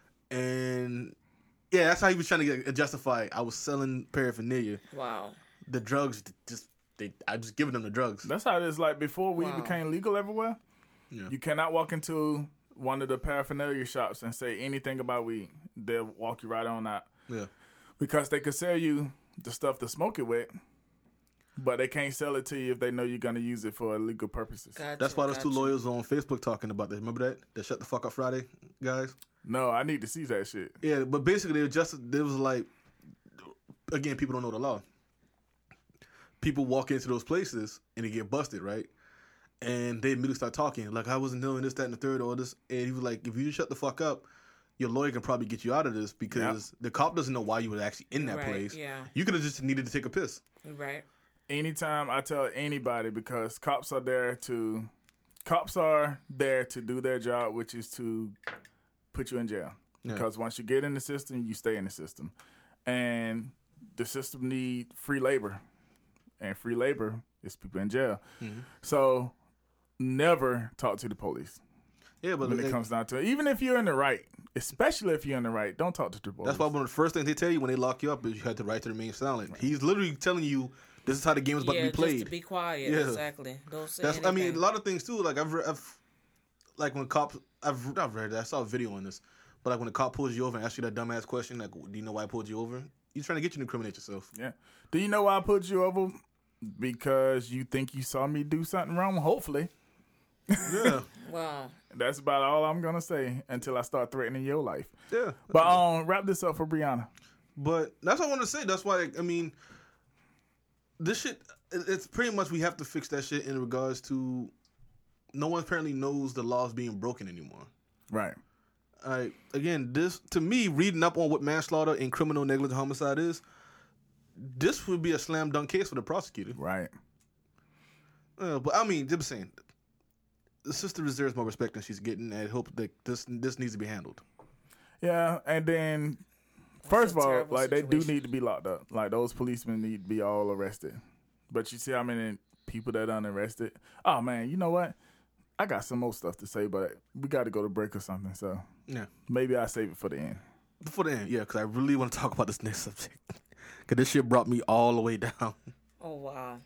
and yeah, that's how he was trying to get justify. I was selling paraphernalia. Wow. The drugs, just they, I just giving them the drugs. That's how it is. Like before weed Wow. became legal everywhere, Yeah. you cannot walk into one of the paraphernalia shops and say anything about weed. They'll walk you right on out. Yeah. Because they could sell you the stuff to smoke it with, but they can't sell it to you if they know you're going to use it for illegal purposes. Gotcha, That's why those two gotcha. lawyers on Facebook talking about that. Remember that? The Shut the Fuck Up Friday guys? No, I need to see that shit. Yeah, but basically, it just it was like, again, people don't know the law. People walk into those places and they get busted, right? And they immediately start talking like, I wasn't doing this, that, and the third, or this. And he was like, if you just shut the fuck up, your lawyer can probably get you out of this because yep. the cop doesn't know why you were actually in that Right, place. yeah. You could have just needed to take a piss. Right. Anytime I tell anybody, because cops are there to, cops are there to do their job, which is to put you in jail. Yeah. Because once you get in the system, you stay in the system. And the system need free labor. And free labor is people in jail. Mm-hmm. So never talk to the police. Yeah, but when it, it comes down to it. Even if you're in the right, especially if you're in the right, don't talk to the police. That's why one of the first things they tell you when they lock you up is you have the right to remain silent. Right. He's literally telling you this is how the game is about yeah, to be played. Just to be quiet. Yeah. Exactly. Don't say That's. anything. I mean, a lot of things too. Like I've, I've like when cops, I've not read that. I saw a video on this, but like when the cop pulls you over and asks you that dumbass question, like, do you know why I pulled you over? He's trying to get you to incriminate yourself. Yeah. Do you know why I pulled you over? Because you think you saw me do something wrong? Hopefully. Yeah. Wow. That's about all I'm gonna say until I start threatening your life. Yeah. But um, wrap this up for Brianna. But that's what I want to say. That's why I mean, this shit. It's pretty much we have to fix that shit in regards to. No one apparently knows the laws being broken anymore. Right. I again, this to me, reading up on what manslaughter and criminal negligent homicide is, this would be a slam dunk case for the prosecutor. Right. Uh, but I mean, just saying, the sister deserves more respect than she's getting. And I hope that this this needs to be handled. Yeah, and then first That's of a all, terrible like they situation. do need to be locked up. Like those policemen need to be all arrested. But you see how many people that unarrested? Oh man, you know what? I got some more stuff to say, but we got to go to break or something. So Yeah. maybe I'll save it for the end. Before the end, yeah, because I really want to talk about this next subject. Because this shit brought me all the way down. Oh wow.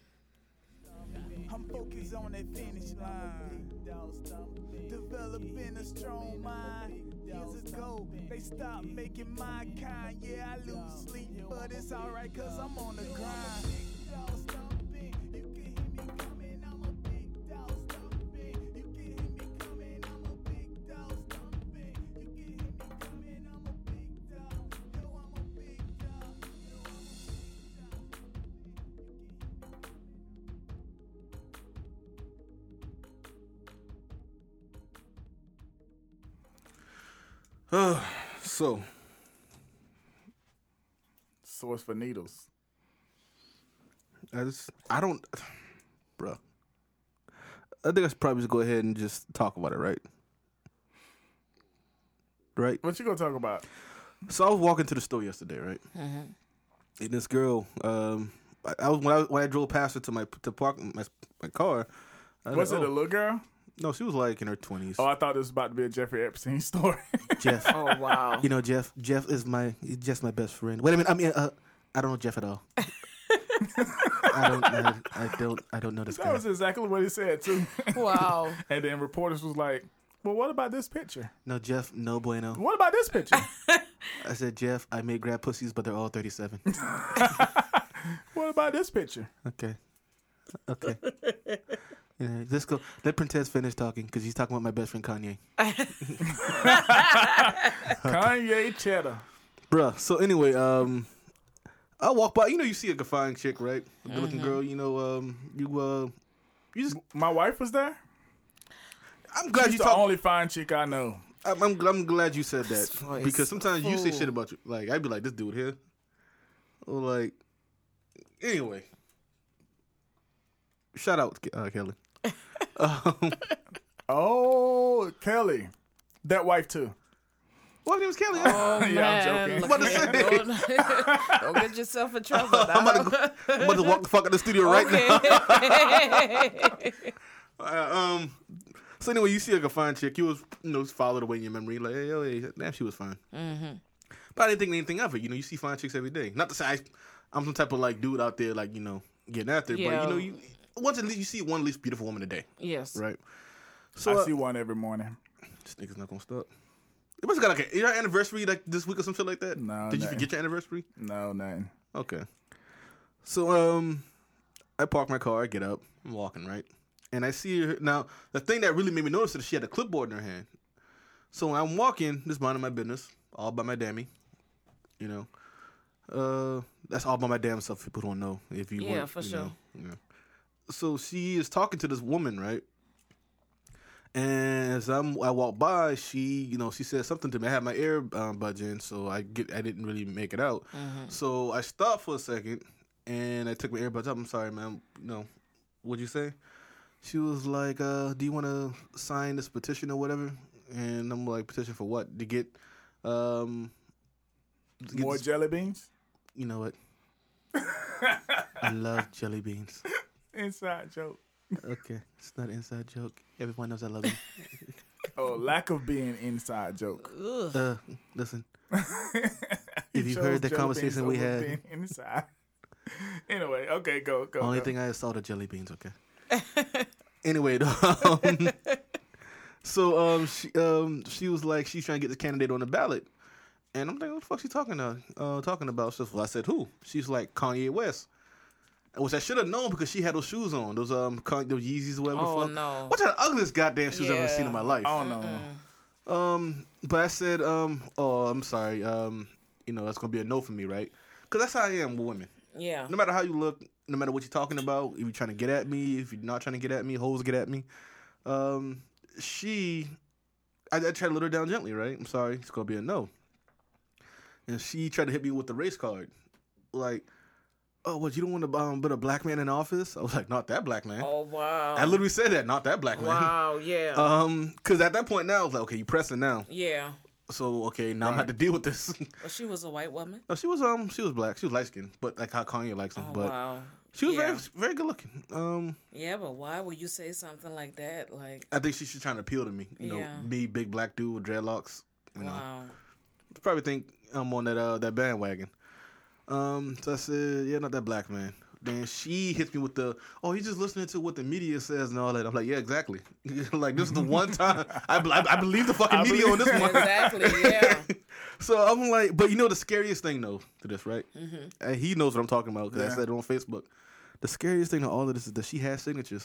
I'm focused on that finish line. Developing a strong mind. Years ago, they stopped making my kind. Yeah, I lose sleep, but it's alright, cause I'm on the grind. So, Source for needles. I just, I don't, bruh. I think I should probably just go ahead and just talk about it, right? Right? What you gonna talk about? So I was walking to the store yesterday, right? Mm-hmm. And this girl, um, I, I was when I when I drove past her to my to park my my car. I Was like, it oh. a little girl? No, she was like in her twenties. Oh, I thought it was about to be a Jeffrey Epstein story. Jeff. Oh wow. You know, Jeff. Jeff is my he's just my best friend. Wait a minute. I mean, uh, I don't know Jeff at all. I don't. I, I don't. I don't know this That guy. was exactly what he said too. Wow. And then reporters was like, "Well, what about this picture? No, Jeff. No bueno. What about this picture? I said, Jeff. I may grab pussies, but they're all thirty-seven. What about this picture? Okay. Okay. Yeah, let's go. Let Printez finish talking because he's talking about my best friend Kanye. Kanye Cheddar. Bruh. So anyway, um, I walk by. You know, you see a fine chick, right? A good-looking Mm-hmm. girl. You know, um, you uh, you just. My wife was there. I'm glad She's you the talk. only fine chick I know. I'm, I'm I'm glad you said that Voice. because sometimes you say Fool. shit about you. Like I'd be like, this dude here. Or like, anyway. Shout out uh, Kelly. um, Oh, Kelly. That wife too. What name was Kelly? Oh, Yeah, I'm man. joking. Look, What to say? don't, don't get yourself in trouble. I'm about, to go, I'm about to walk the fuck out of the studio right now. Uh, um. So anyway, you see like a fine chick. You was you know followed away in your memory. Like, hey, yo, hey, damn, she was fine. Mm-hmm. But I didn't think anything of it. You know, you see fine chicks every day. Not to say I, I'm some type of like dude out there like you know getting after. Yeah. But you know, you once at least you see one least beautiful woman a day, Yes. right? So I uh, see one every morning. this nigga's not gonna stop. It must have got like a, your anniversary like this week or some shit like that. No, Did you nothing. forget your anniversary? No, nothing. Okay. So um, I park my car. I get up. I'm walking right. And I see her. Now, the thing that really made me notice is she had a clipboard in her hand. So when I'm walking, just minding my business, all by my dammy. You know. Uh, that's all by my damn self, if people don't know. If you Yeah, weren't, for you sure. know, yeah. So she is talking to this woman, right? And as I'm, I walk by, she, you know, she said something to me. I had my earbuds in, so I get, I didn't really make it out. Mm-hmm. So I stopped for a second, and I took my earbuds up. I'm sorry, man. You know, what'd you say? She was like, uh, do you want to sign this petition or whatever? And I'm like, petition for what? To get, um... to get More this- jelly beans? You know what? I love jelly beans. Inside joke. Okay, it's not an inside joke. Everyone knows I love you. Oh, lack of being inside joke. Uh, listen, He if you chose heard the jelly conversation beans we over had, being inside. Anyway, okay, go, go. only go. thing I saw the jelly beans. Okay. Anyway, though, um, so um, she um, she was like, she's trying to get the candidate on the ballot, and I'm thinking, what the fuck she talking to, uh, talking about? So I said, who? She's like Kanye West. Which I should have known because she had those shoes on, those um, Con- those Yeezys or whatever. Oh, the fuck. no. What's the ugliest goddamn shoes I've ever seen in my life? I don't know. Um, but I said, um, oh, I'm sorry. Um, you know, that's gonna be a no for me, right? Because that's how I am with women. Yeah. No matter how you look, no matter what you're talking about, if you're trying to get at me, if you're not trying to get at me, hoes get at me. Um, she, I, I tried to let her down gently, right? I'm sorry, it's gonna be a no. And she tried to hit me with the race card, like, oh, what, you don't want to um, put a black man in office? I was like, not that black man. Oh, wow. I literally said that, not that black man. Wow, yeah. Um, because at that point now, I was like, okay, you pressing now. yeah. So okay, now I'm gonna have to deal with this. Well, she was a white woman. No, she was um, she was black. She was light skinned, but like how Kanye likes them. Oh, but wow. she was Yeah. very, very good looking. Um, Yeah, but why would you say something like that? Like, I think she's just trying to appeal to me. You know, Yeah. me, big black dude with dreadlocks. You know, wow. probably think I'm on that uh that bandwagon. Um, so I said, yeah, not that black man. Then she hits me with the, oh, he's just listening to what the media says and all that. I'm like, yeah, exactly. Like, this is the one time I, be- I, I believe the fucking I media on this one. Exactly, yeah. So I'm like, but you know the scariest thing though to this, right? Mm-hmm. And he knows what I'm talking about because I Yeah. said it on Facebook. The scariest thing to all of this is that she has signatures.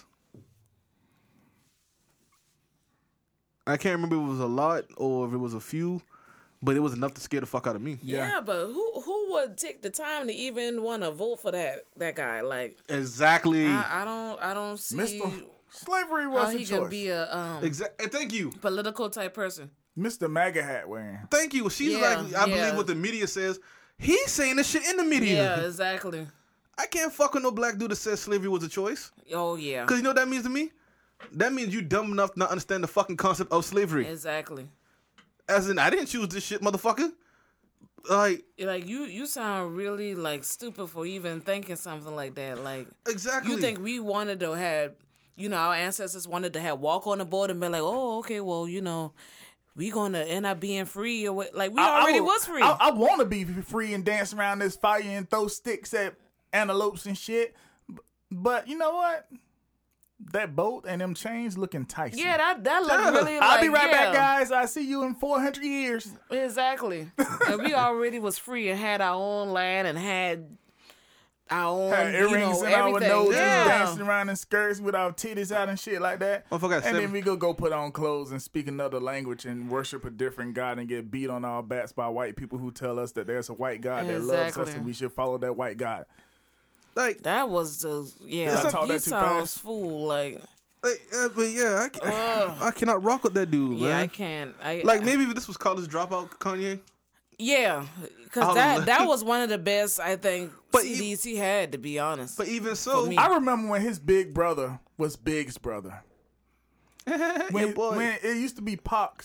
I can't remember if it was a lot or if it was a few, but it was enough to scare the fuck out of me. Yeah. Yeah, but who who would take the time to even want to vote for that that guy? Like, Exactly. I, I don't I don't see Mister Slavery how was a he choice. could be a um Exactly. Thank you. political type person. Mister MAGA hat wearing. Thank you. She's Yeah, like, I yeah. believe what the media says. He's saying this shit in the media. Yeah, exactly. I can't fuck with no black dude that says slavery was a choice. Oh yeah, Because you know what that means to me? That means you dumb enough to not understand the fucking concept of slavery. exactly. As in, I didn't choose this shit, motherfucker. Like, Like you you sound really like stupid for even thinking something like that. Like, exactly. you think we wanted to have, you know, our ancestors wanted to have walk on the board and be like, oh, okay, well, you know, we gonna end up being free or what? Like we I- I already would- was free. I, I want to be free and dance around this fire and throw sticks at antelopes and shit. B- But you know what? That boat and them chains look enticing. yeah, that that looked Yeah. really. I'll like, be right back, yeah, guys. I see you in four hundred years. Exactly. And we already was free and had our own land and had our own Had you earrings know, in our everything. noses, yeah. dancing around in skirts with our titties out and shit like that. Motherfucker got And seven- then we go go put on clothes and speak another language and worship a different God and get beat on our backs by white people who tell us that there's a white God that loves us Exactly. and we should follow that white God. like, That was the yeah. Did I talk He that too sounds fast? fool. Like like uh, but yeah, I, can, I cannot rock with that dude, yeah, I man. can't. I Like, maybe if this was college dropout Kanye. yeah, I because don't that know. that was one of the best I think But C e- Ds he had, to be honest. But even so, me. I remember when his big brother was Big's brother. yeah, When, boy. when it used to be Pox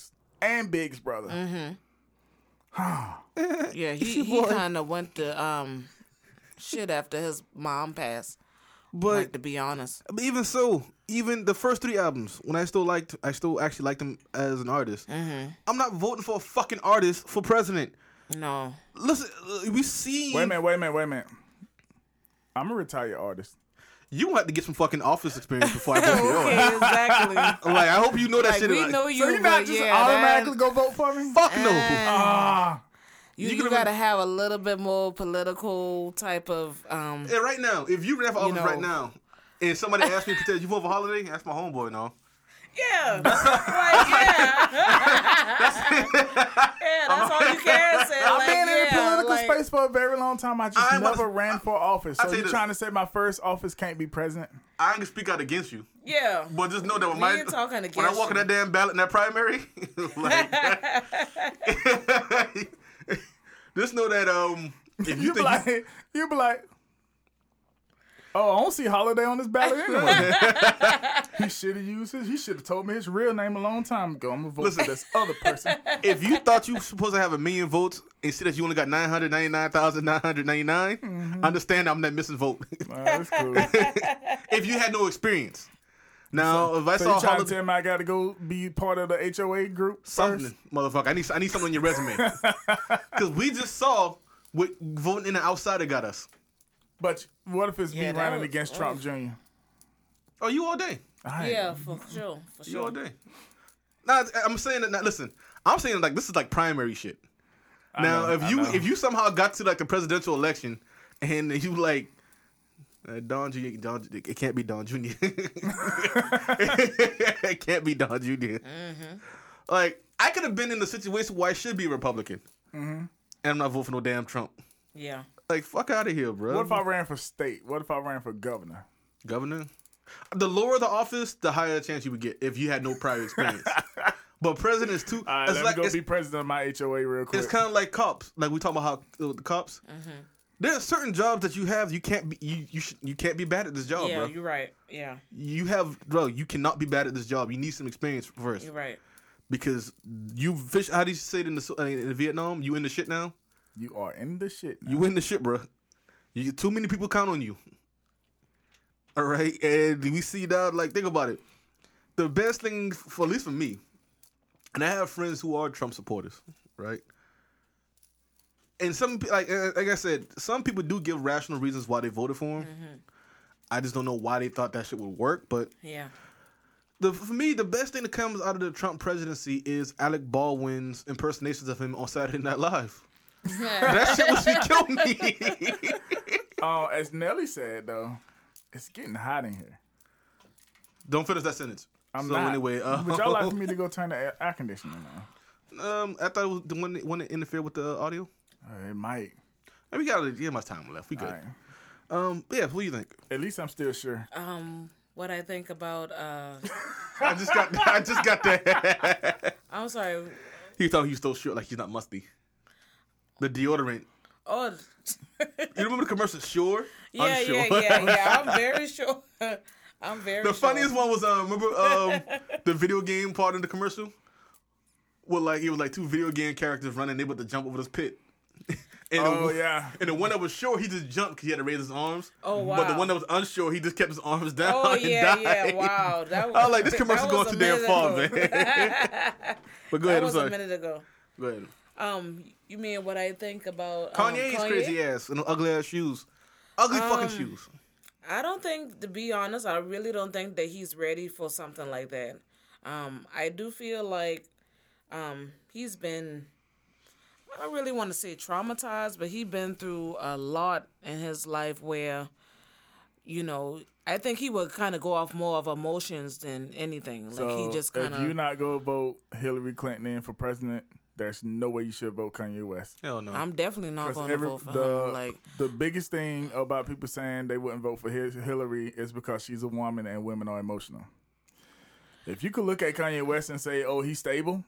and Big's brother. Mm-hmm. yeah, Yeah, he, he kind of went to um shit after his mom passed. But like, to be honest, but even so, even the first three albums, when I still liked, I still actually liked him as an artist. Mm-hmm. I'm not voting for a fucking artist for president. no. Listen, uh, we see. Wait a minute, wait a minute, wait a minute. I'm a retired artist. You gonna have to get some fucking office experience before I vote for yours. Okay, exactly. Like, I hope you know that Like, shit. we like, know you, So you but not just yeah, automatically that- go vote for me? fuck no. Ah, You, You you, can gotta have a little bit more political type of um. And right now, if you ran for office know. right now, and somebody asked me, "You vote for Holiday?" That's my homeboy, no. Yeah, like yeah, yeah. That's all you can say. I've like, been in the yeah, political like, space for a very long time. I just I ain't never about to- ran for office. I So tell you you're this. trying to say my first office can't be president? I ain't gonna speak out against you, Yeah, but just know that when We my ain't talking when I against walk in you. that damn ballot in that primary, like, just know that um, if you, You be think like, you be like, oh, I don't see Holiday on this ballot anyway. He should have used his. He should have told me his real name a long time ago. I'm gonna vote Listen. for this other person. if you thought you were supposed to have a million votes and see that you only got nine hundred ninety nine thousand nine hundred ninety nine, Mm-hmm. understand I'm that missing vote. Oh, that's cool. If you had no experience. Now, if I So saw you trying to Holiday, tell me I got to go be part of the H O A group something, first? motherfucker, I need I need something on your resume because we just saw what voting in the outsider got us. But what if it's Yeah, me that running was- against Trump Junior? Oh, you all day. I ain't- yeah, for sure, for You all sure. day. Nah, I'm saying that. Now, listen, I'm saying like this is like primary shit. Now, know, if I you know. if you somehow got to like the presidential election and you like uh, Don Junior, Don, it can't be Don Junior It can't be Don Junior Mm-hmm. Like I could have been in the situation where I should be a Republican, Mm-hmm. and I'm not voting for no damn Trump. Yeah, Like fuck out of here, bro. What if I ran for state? What if I ran for governor? Governor? The lower the office, the higher the chance you would get if you had no prior experience. But president is too. All right, it's let like me go it's, be president of my H O A real quick. it's kind of like cops. Like we talk about how uh, the cops. Mm-hmm. There are certain jobs that you have you can't be you you sh- you can't be bad at this job, yeah, bro. you're right. Yeah, You have bro, you cannot be bad at this job. You need some experience first you're right. because you fish. How do you say it in the uh, in Vietnam? You in the shit now. You are in the shit now. You in the shit, bro. You too many people count on you. All right, and we see that. Like, think about it. The best thing, for at least for me, and I have friends who are Trump supporters, right? And some, pe- like, uh, like I said, some people do give rational reasons why they voted for him. Mm-hmm. I just don't know why they thought that shit would work. But Yeah, the for me, the best thing that comes out of the Trump presidency is Alec Baldwin's impersonations of him on Saturday Night Live. That shit was she killed me. Oh, as Nelly said though, it's getting hot in here. Don't finish that sentence. I'm so not. anyway, uh, Would y'all like for me to go turn the air, air conditioning on? um, I thought it was the one that, one that interfered with the audio. Uh, it might. Hey, we got yeah, much time left. We good. All right. Um, yeah, what do you think? At least I'm still sure. um, what I think about uh, I just got, I just got that. I'm sorry. He thought he was so sure, like he's not musty. The deodorant. Oh, You remember the commercial? Sure. yeah, Unsure. yeah, yeah, yeah. I'm very sure. I'm very. The sure. funniest one was um, remember um, the video game part in the commercial? Well, like it was like two video game characters running, they about to jump over this pit. And Oh the, yeah. And the one that was sure, he just jumped because he had to raise his arms. Oh wow. But the one that was unsure, he just kept his arms down. Oh and yeah, died. yeah. Wow. That was, I was like, this commercial's that was going too a damn minute far, ago. man. But go That ahead, I'm was a sorry. minute ago. Go ahead. Um, you mean what I think about Kanye's um, Kanye? crazy ass and ugly ass shoes. Ugly fucking Um, shoes. I don't think, to be honest, I really don't think that he's ready for something like that. Um, I do feel like um, he's been, I don't really want to say traumatized, but he's been through a lot in his life where, you know, I think he would kind of go off more of emotions than anything. Like So he just kind if you're of. not gonna vote Hillary Clinton in for president, there's no way you should vote Kanye West. Hell no. I'm definitely not 'Cause going to every- vote for the, him. Like, the biggest thing about people saying they wouldn't vote for Hi- Hillary is because she's a woman and women are emotional. If you could look at Kanye West and say, "Oh, he's stable,"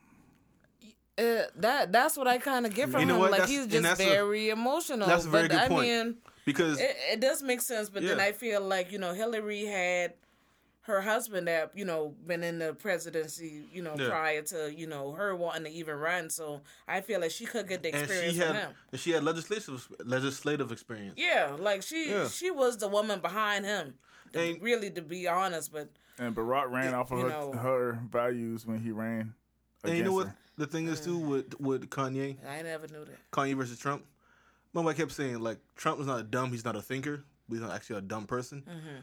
Uh, that that's what I kind of get from You know him. what? Like That's- he's and just that's a- very emotional. that's a very but good I point. mean, Because it, it does make sense. But then Yeah. I feel like you know Hillary had her husband that, you know, been in the presidency, you know, Yeah. prior to, you know, her wanting to even run. So I feel like she could get the And experience she from had him. and she had legislative legislative experience. Yeah, like she Yeah. she was the woman behind him. To And- really, to be honest, but And Barack ran off of you her, know- her values when he ran. And you know what her. the thing is too with with Kanye, I never knew that. Kanye versus Trump. Remember I kept saying like Trump is not a dumb, he's not a thinker, but he's not actually a dumb person. Mm-hmm.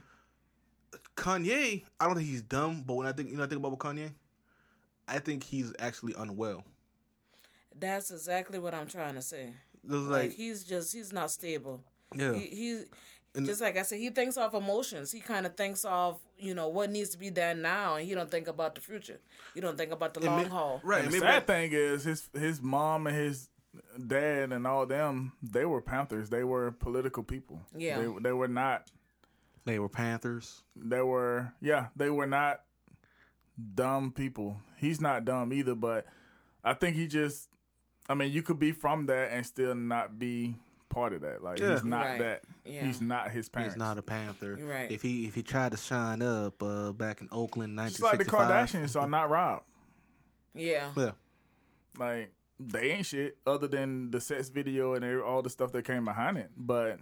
Kanye, I don't think he's dumb, but when I think you know I think about Kanye, I think he's actually unwell. That's exactly what I'm trying to say. It was Like, like, he's just he's not stable. yeah, He, he's And- just like I said. He thinks off emotions. He kind of thinks off, you know, what needs to be done now, and he don't think about the future. You don't think about the And long ma- haul. right? And and the maybe sad that- thing is his his mom and his dad and all them, they were Panthers. They were political people. Yeah. They, they were not, they were Panthers. they were, yeah, they were not dumb people. He's not dumb either, but I think he just, I mean, you could be from that and still not be part of that. Like, Yeah. he's not Right. that. Yeah. He's not his parents. He's not a Panther. You're right. If he if he tried to shine up uh, back in Oakland, nineteen Just like the sixty-five, Kardashians are not Rob. Yeah. yeah, Like, they ain't shit other than the sex video and every- all the stuff that came behind it. But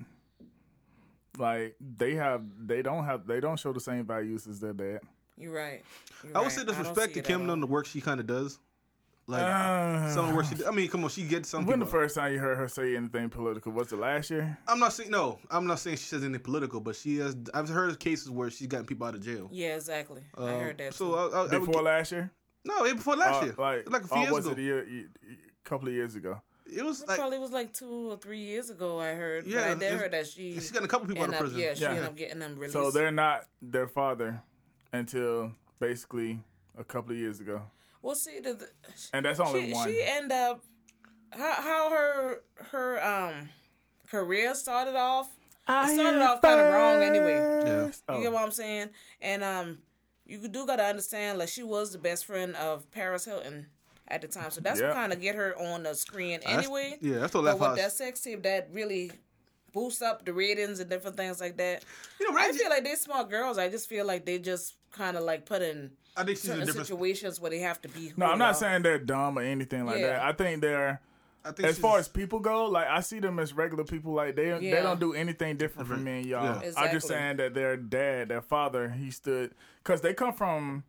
like, they have, they don't have, they don't show the same values as their dad. You're right. You're I would right. say don't disrespect see to it at Kim all. on the work she kind of does. Like Uh, some of the work she. I mean, come on, she gets some. When the people- first time you heard her say anything political? Was it last year? I'm not saying no. I'm not saying she says anything political, but she has. I've heard of cases where she's gotten people out of jail. Yeah, exactly. I Um, heard that. So too. I, I, I would Before get- last year? no, yeah, before last Uh, year, Like, like a few or years was ago. it a year, a couple of years ago? It was It like probably was like two or three years ago. I heard. Yeah, Yeah, I did it's- heard that she. she's gotten a couple people out ended of up, prison. yeah, she Yeah. ended up getting them released. So they're not their father until basically a couple of years ago. Well, see, the, the And that's only she, one. she end up how how her her um career started off. It started off kind of wrong anyway. Yeah. You Oh. get what I'm saying? And um, you do gotta understand, like she was the best friend of Paris Hilton at the time, so that's Yeah. what kind of get her on the screen That's- anyway. yeah, that's what But left with house. that sex tape, that really boosts up the ratings and different things like that. You know, I Reggie- feel like they smart girls. I just feel like they just kind of like put in I think she's a certain different. situations where they have to be. Who No, I'm they not are. saying they're dumb or anything like Yeah. that. I think they're, I think as she's- far as people go, like I see them as regular people. Like they they Yeah. don't do anything different from me and y'all. Yeah. I'm just Exactly. saying that their dad, their father, he stood because they come from,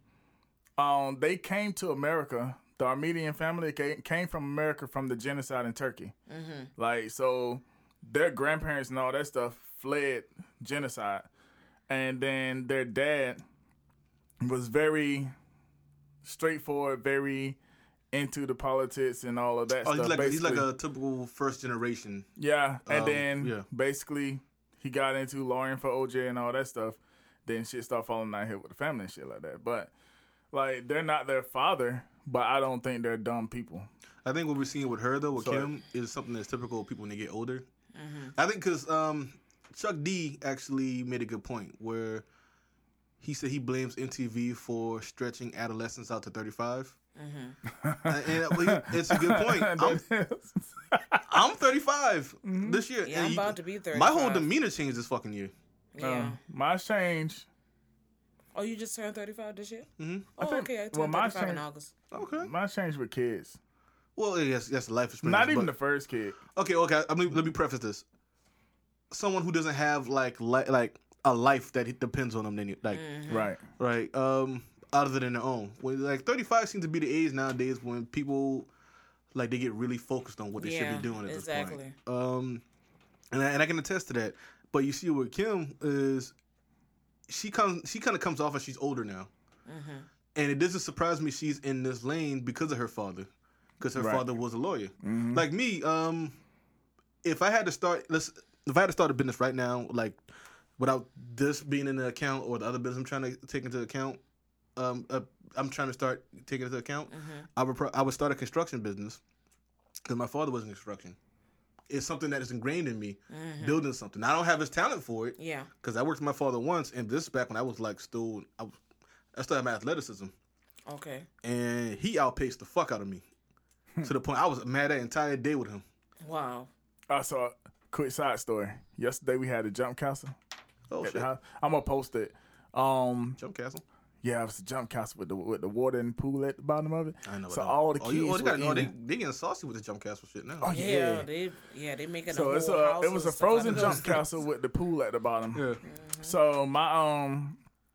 um, they came to America. The Armenian family came, came from America from the genocide in Turkey. Mm-hmm. Like so, their grandparents and all that stuff fled genocide, and then their dad was very straightforward, very into the politics and all of that Oh, stuff. he's like he's like basically. a typical first generation. Yeah, and Um, then yeah. basically he got into lawyering for O J and all that stuff. Then shit started falling out here with the family and shit like that. But like they're not their father, but I don't think they're dumb people. I think what we're seeing with her though, with So- Kim, is something that's typical of people when they get older. I think because um, Chuck D actually made a good point where he said he blames M T V for stretching adolescents out to thirty-five. and, and, well, he- it's a good point. I'm, I'm thirty-five this year. Yeah, and I'm you- about to be My whole thirty-five. demeanor changed this fucking year. Yeah. Um, my change. Oh, you just turned thirty-five this year? Mm-hmm. Oh, think- okay. I turned well, my thirty-five in change- August. Okay. My change with kids. Well, yes, that's a life experience. Not even but- the first kid. Okay, okay. I mean, let me preface this. Someone who doesn't have like li- like a life that it depends on them, then you, like Right. right, um, other than their own. When like thirty-five seems to be the age nowadays when people like they get really focused on what they Yeah, should be doing at exactly. this point. Um, and I, and I can attest to that. But you see, with Kim is she comes she kind of comes off as she's older now, Mm-hmm. and it doesn't surprise me she's in this lane because of her father, because her Right. father was a lawyer. Like me, um, if I had to start, let's if I had to start a business right now, like without this being in the account or the other business I'm trying to take into account, um, uh, I'm trying to start taking into account. I would pro- I would start a construction business because my father was in construction. It's something that is ingrained in me, building something. I don't have his talent for it. Yeah. Because I worked with my father once, and this is back when I was like still, I, was, I still had my athleticism, Okay. and he outpaced the fuck out of me to the point I was mad that entire day with him. Wow. I saw a quick side story. Yesterday we had a jump council Oh at shit! the house. I'm gonna post it Um, Jump castle. yeah, it was a jump castle with the with the water and pool at the bottom of it. I know. So what all the oh, kids. you, oh, they, got, were oh, in they, it. they getting saucy with the jump castle shit now. Oh, Yeah, yeah. they yeah they making So a it's whole a house it was a and stuff frozen out of jump those. castle with the pool at the bottom. Yeah. So my um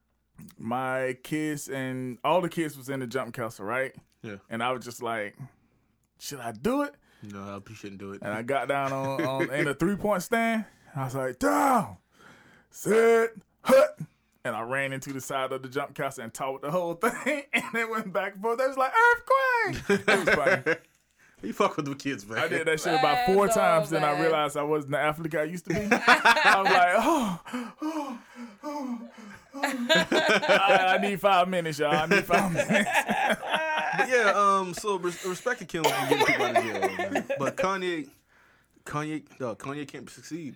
my kids and all the kids was in the jump castle, right? Yeah. And I was just like, should I do it? No, you shouldn't do it. And I got down on, on in a three point stand. I was like, down, sit, hut. And I ran into the side of the jump castle and taught the whole thing. And it went back and forth. They was like, earthquake. It was funny. You fuck with the kids, man. I did that shit about four Man, times. no, Then I man. realized I wasn't the athlete I used to be. I was like, oh, oh, oh, oh. I, I need five minutes, y'all. I need five minutes. But yeah, um, so res- respect to Kim for getting people out of jail, man. But Kanye, Kanye, no, Kanye can't succeed.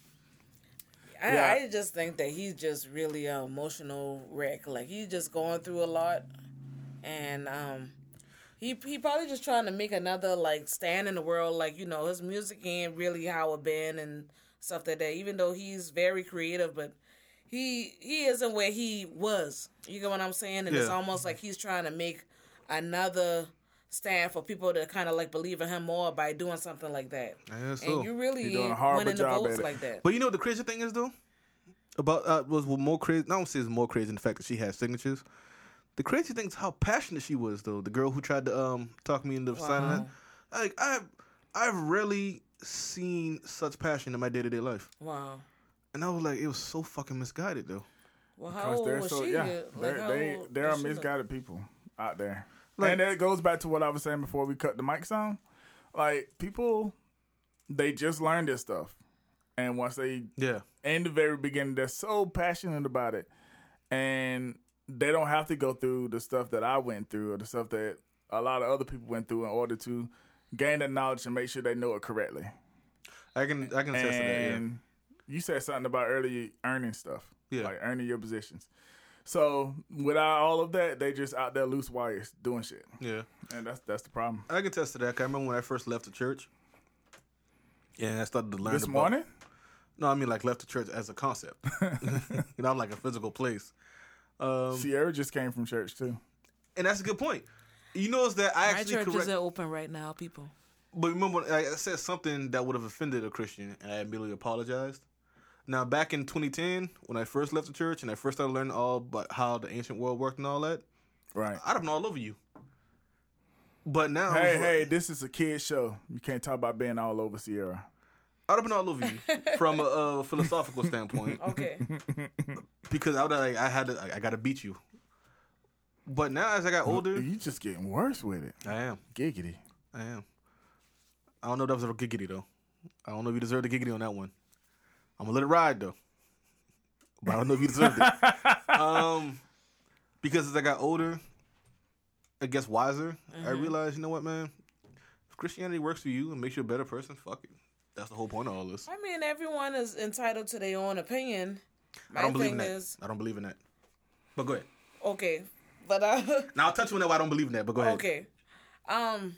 I, Yeah. I just think that he's just really an emotional wreck. Like he's just going through a lot, and um, he he probably just trying to make another like stand in the world. Like you know, his music ain't really how it been and stuff like that. Even though he's very creative, but he he isn't where he was. You get what I'm saying? And it's Yeah. almost like he's trying to make another stand for people to kind of like believe in him more by doing something like that. I guess so. And you really He doing a ain't horrible winning the job votes at it. like that. But you know what the crazy thing is though? About uh, was was more crazy. I don't say it's more crazy than the fact that she has signatures. The crazy thing is how passionate she was though. The girl who tried to um talk me into signing that. Like I've I've rarely seen such passion in my day to day life, Wow. and I was like, it was so fucking misguided though. Well, how Because old they're was so she? yeah, Like, they're, how they old there are was she? misguided people out there, Like- and that goes back to what I was saying before we cut the mics on. Like people, they just learned this stuff, and once they Yeah. in the very beginning, they're so passionate about it, and they don't have to go through the stuff that I went through or the stuff that a lot of other people went through in order to gain that knowledge and make sure they know it correctly. I can I can attest to that. Yeah. And you said something about early earning stuff. Yeah. Like earning your positions. So without all of that, they just out there loose wires doing shit. Yeah. And that's that's the problem. I can attest to that. 'Cause I remember when I first left the church. Yeah, and I started to learn This about, morning? No, I mean like left the church as a concept. You know, I'm like a physical place. Um, Sierra just came from church too. and that's a good point. You notice that I My actually church correct. isn't open right now, people. But remember, when I said something that would have offended a Christian, and I immediately apologized. Now, back in twenty ten, when I first left the church and I first started learning all about how the ancient world worked and all that, Right. I'd have been all over you. But now, Hey, it's hey, like- this is a kid show. You can't talk about being all over Sierra. I'd have been all over you from a, a philosophical standpoint Okay. because I would have, like, I had to, I, I got to beat you. But now, as I got older, You just getting worse with it. I am, Giggity. I am. I don't know if that was a giggity though. I don't know if you deserve the giggity on that one. I'm gonna let it ride though. But I don't know if you deserved it. um, because as I got older, I guess wiser, I realized, you know what, man? If Christianity works for you and makes you a better person, fuck it. That's the whole point of all this. I mean, everyone is entitled to their own opinion. My I don't believe thing in that. is, I don't believe in that. But go ahead. okay, but uh, Now I'll touch on that why I don't believe in that, but go ahead. okay, um,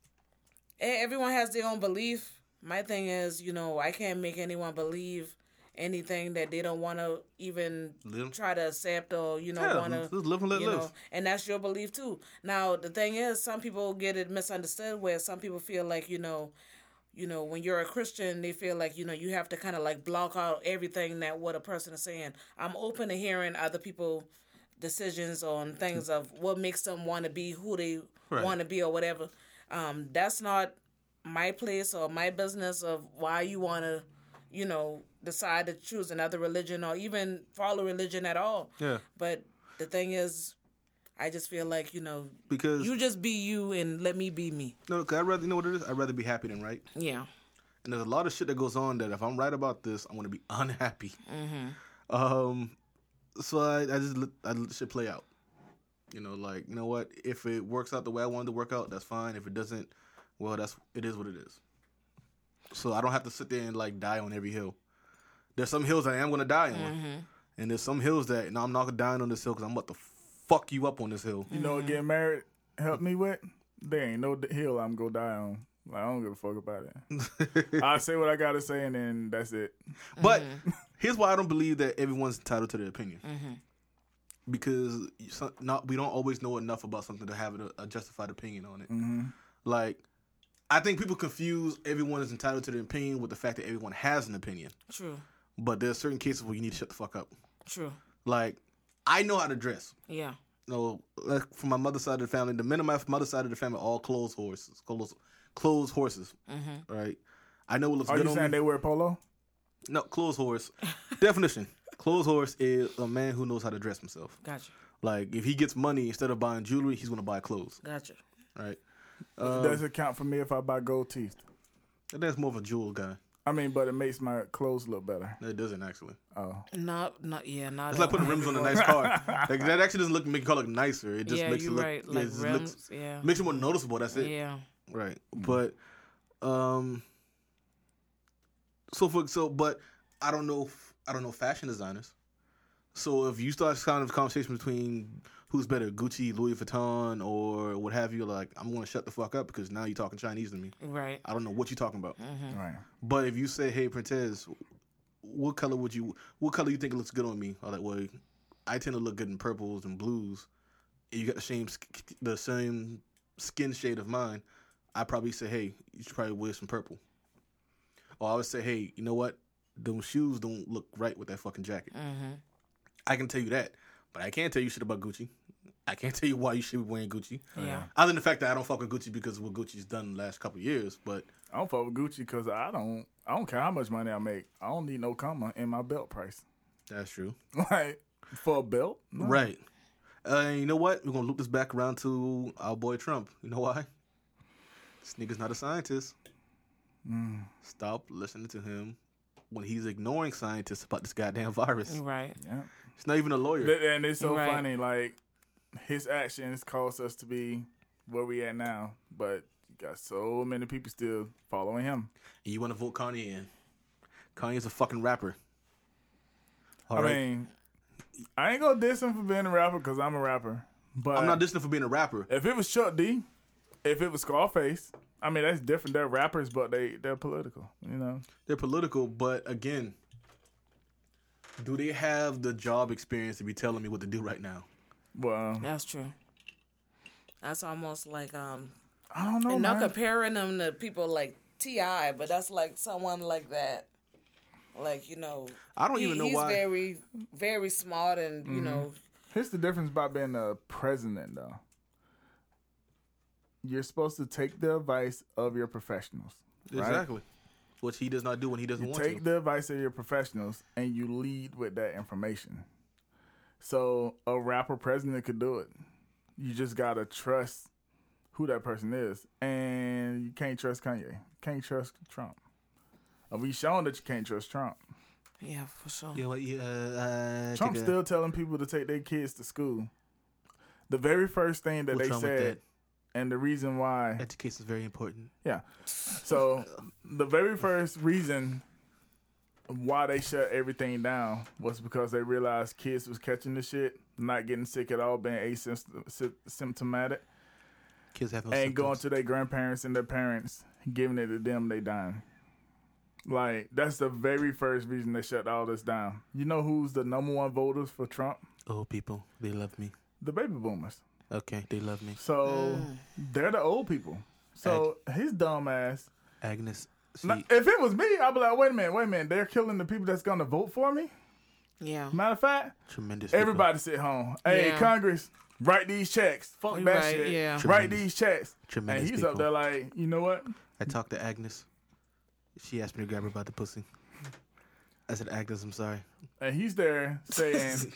e- everyone has their own belief. My thing is, you know, I can't make anyone believe anything that they don't want to even Live. try to accept or you know Yeah, want to just live and let you live. know, and that's your belief too. Now the thing is, some people get it misunderstood where some people feel like you know. You know, when you're a Christian, they feel like, you know, you have to kind of like block out everything that what a person is saying. I'm open to hearing other people decisions on things of what makes them want to be who they Right. want to be or whatever. Um, that's not my place or my business of why you want to, you know, decide to choose another religion or even follow religion at all. Yeah. But the thing is, I just feel like, you know, Because you just be you and let me be me. no, cause I'd rather, you know what it is? I'd rather be happy than right. Yeah. And there's a lot of shit that goes on that if I'm right about this, I'm gonna be unhappy. Mm-hmm. Um, so I, I just let, I let the shit play out. You know, like you know what? If it works out the way I wanted to work out, that's fine. If it doesn't, well, that's it is what it is. So I don't have to sit there and like die on every hill. There's some hills I am gonna die on, Mm-hmm. and there's some hills that no, I'm not gonna die on this hill because I'm about to fuck you up on this hill. You know what getting married helped me with? There ain't no d- hill I'm gonna die on. Like, I don't give a fuck about it. I say what I gotta say and then that's it. But Mm-hmm. here's why I don't believe that everyone's entitled to their opinion. because some, not we don't always know enough about something to have a, a justified opinion on it. Mm-hmm. Like, I think people confuse everyone is entitled to their opinion with the fact that everyone has an opinion. True. But there's certain cases where you need to shut the fuck up. True. Like, I know how to dress. Yeah. You know, like from my mother's side of the family, the men on my mother's side of the family are all clothes horses, clothes, clothes horses. Mm-hmm. Right? I know what looks Are good you on saying me. they wear polo? No, clothes horse. Definition. Clothes horse is a man who knows how to dress himself. Gotcha. Like, if he gets money, instead of buying jewelry, he's going to buy clothes. Gotcha. Right? Does it count for me if I buy gold teeth? That's more of a jewel guy. I mean, but it makes my clothes look better. It doesn't, actually. Oh. Not, not, yeah, not. It's like putting rims on a nice car. Like, that actually doesn't look make your car look nicer. It just yeah, makes it you're look, right. yeah, Like it just rims, looks, yeah. makes it more noticeable. That's it. Yeah. Right. But, um, so for so, but I don't know. I don't know fashion designers. So if you start kind of conversation between who's better, Gucci, Louis Vuitton, or what have you, like, I'm going to shut the fuck up because now you're talking Chinese to me. Right. I don't know what you're talking about. Mm-hmm. Right. But if you say, hey, Printez, what color would you, what color you think looks good on me? I'm like, well, I tend to look good in purples and blues. And you got the same, sk- the same skin shade of mine. I probably say, hey, you should probably wear some purple. Or I would say, hey, you know what? Those shoes don't look right with that fucking jacket. Mm-hmm. I can tell you that. But I can't tell you shit about Gucci. I can't tell you why you should be wearing Gucci. Yeah. Other than the fact that I don't fuck with Gucci because of what Gucci's done the last couple of years. But I don't fuck with Gucci because I don't. I don't care how much money I make. I don't need no comma in my belt price. that's true. Like for a belt, no. Right. Uh, and you know what? We're going to loop this back around to our boy Trump. You know why? This nigga's not a scientist. Mm. Stop listening to him when he's ignoring scientists about this goddamn virus. Right. Yeah. He's not even a lawyer. Th- And it's so Right. funny. Like his actions caused us to be where we at now, but you got so many people still following him. And you want to vote Kanye in. Kanye's a fucking rapper. All I right. mean, I ain't gonna diss him for being a rapper because I'm a rapper. But I'm not dissing for being a rapper. if it was Chuck D, if it was Scarface, I mean that's different. They're rappers, but they they're political. You know. They're political, but again, do they have the job experience to be telling me what to do right now? Well, That's true. That's almost like um, I don't know, and not man. comparing them to people like T I, but that's like someone like that. Like, you know, I don't he- even know he's why. very, very smart, and you know, Here's the difference about being a president, though. You're supposed to take the advice of your professionals. Right? Exactly. Which he does not do when he doesn't You want take to. the advice of your professionals and you lead with that information. So a rapper president could do it. You just gotta trust who that person is, and you can't trust Kanye. Can't trust Trump. And we shown that you can't trust Trump. yeah, for sure. You know what? Yeah, uh, Trump's take a- still telling people to take their kids to school. The very first thing that What's they wrong with said, and the reason why, Education is very important. yeah. So the very first reason why they shut everything down was because they realized kids was catching the shit, not getting sick at all, being asymptomatic, Kids have no and going symptoms. to their grandparents and their parents, giving it to them, they dying. Like, that's the very first reason they shut all this down. You know who's the number one voters for Trump? Old people, they love me. The baby boomers. Okay, they love me. So they're the old people. So his dumb ass. Agnes, she, Now, if it was me, I'd be like, wait a minute, wait a minute. They're killing the people that's gonna vote for me. Yeah. Matter of fact, tremendous. people. everybody sit home. Hey, Yeah. Congress, write these checks. Fuck You're that right, shit. yeah. Write Tremendous. these checks. Tremendous and he's people. up there like, you know what? I talked to Agnes. She asked me to grab her by the pussy. I said, Agnes, I'm sorry. And he's there saying,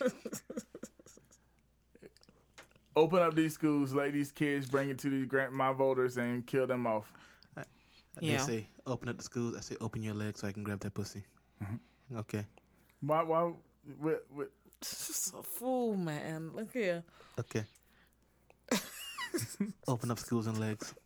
open up these schools, let these kids bring it to these grant my voters and kill them off. Yeah. They say, open up the schools. I say, open your legs so I can grab that pussy. Okay. Why? Why? With, with, Just a fool, man. Look here. Okay. Open up schools and legs.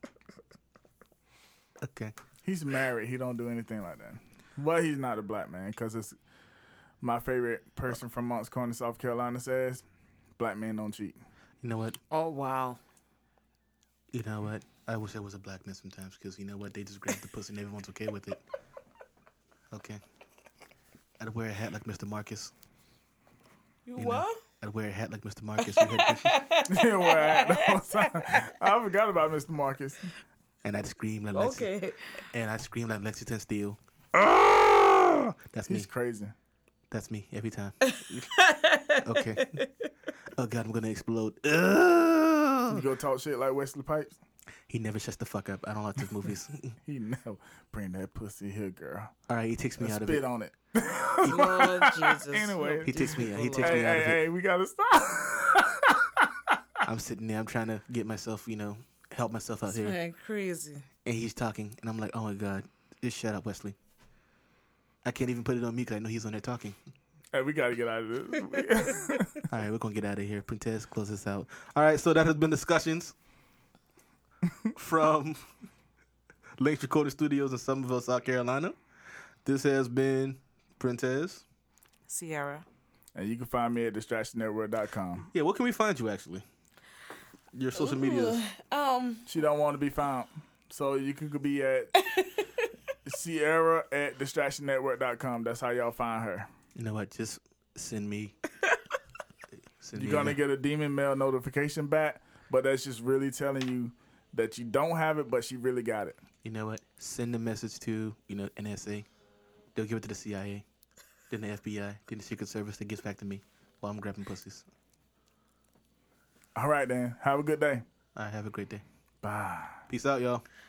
Okay. He's married. He don't do anything like that. Well, he's not a black man because it's my favorite person from Moncks Corner, South Carolina says, black men don't cheat. You know what? Oh wow. You know what? I wish I was a black man sometimes because you know what? They just grab the pussy and everyone's okay with it. Okay. I'd wear a hat like Mister Marcus. You You what? I'd wear a hat like Mister Marcus. You had- Yeah, where I at the whole time. I forgot about Mister Marcus. and I'd scream like Lexi- Okay. and I'd scream like Lexington Steel. Ah! That's me. He's crazy. That's me every time. Okay. Oh God, I'm gonna explode. Ugh. You go talk shit like Wesley Pipes. He never shuts the fuck up. I don't like his movies. He never bring that pussy here, girl. All right, he takes me And out of spit it. on it. Lord Jesus. Anyway. He takes me. He takes Hey, me out hey, of it. hey, we gotta stop. I'm sitting there. I'm trying to get myself, you know, help myself out here. Man, crazy. And he's talking, and I'm like, oh my God, just shut up, Wesley. I can't even put it on me because I know he's on there talking. Hey, we gotta get out of this. All right, we're gonna get out of here. Printez, close this out. All right, so that has been discussions from Links Recording Studios in Somerville, South Carolina. This has been Printez. Sierra. And you can find me at distraction network dot com. Yeah, where can we find you actually? Your social medias. Um, She don't want to be found. So you can be at Sierra at distraction network dot com. That's how y'all find her. You know what? Just send me. Send You're me gonna a- get a demon mail notification back, but that's just really telling you that you don't have it, but she really got it. You know what? Send the message to, you know, N S A. They'll give it to the C I A, then the F B I, then the Secret Service that gets back to me while I'm grabbing pussies. All right, then. Have a good day. All right, have a great day. Bye. Peace out, y'all.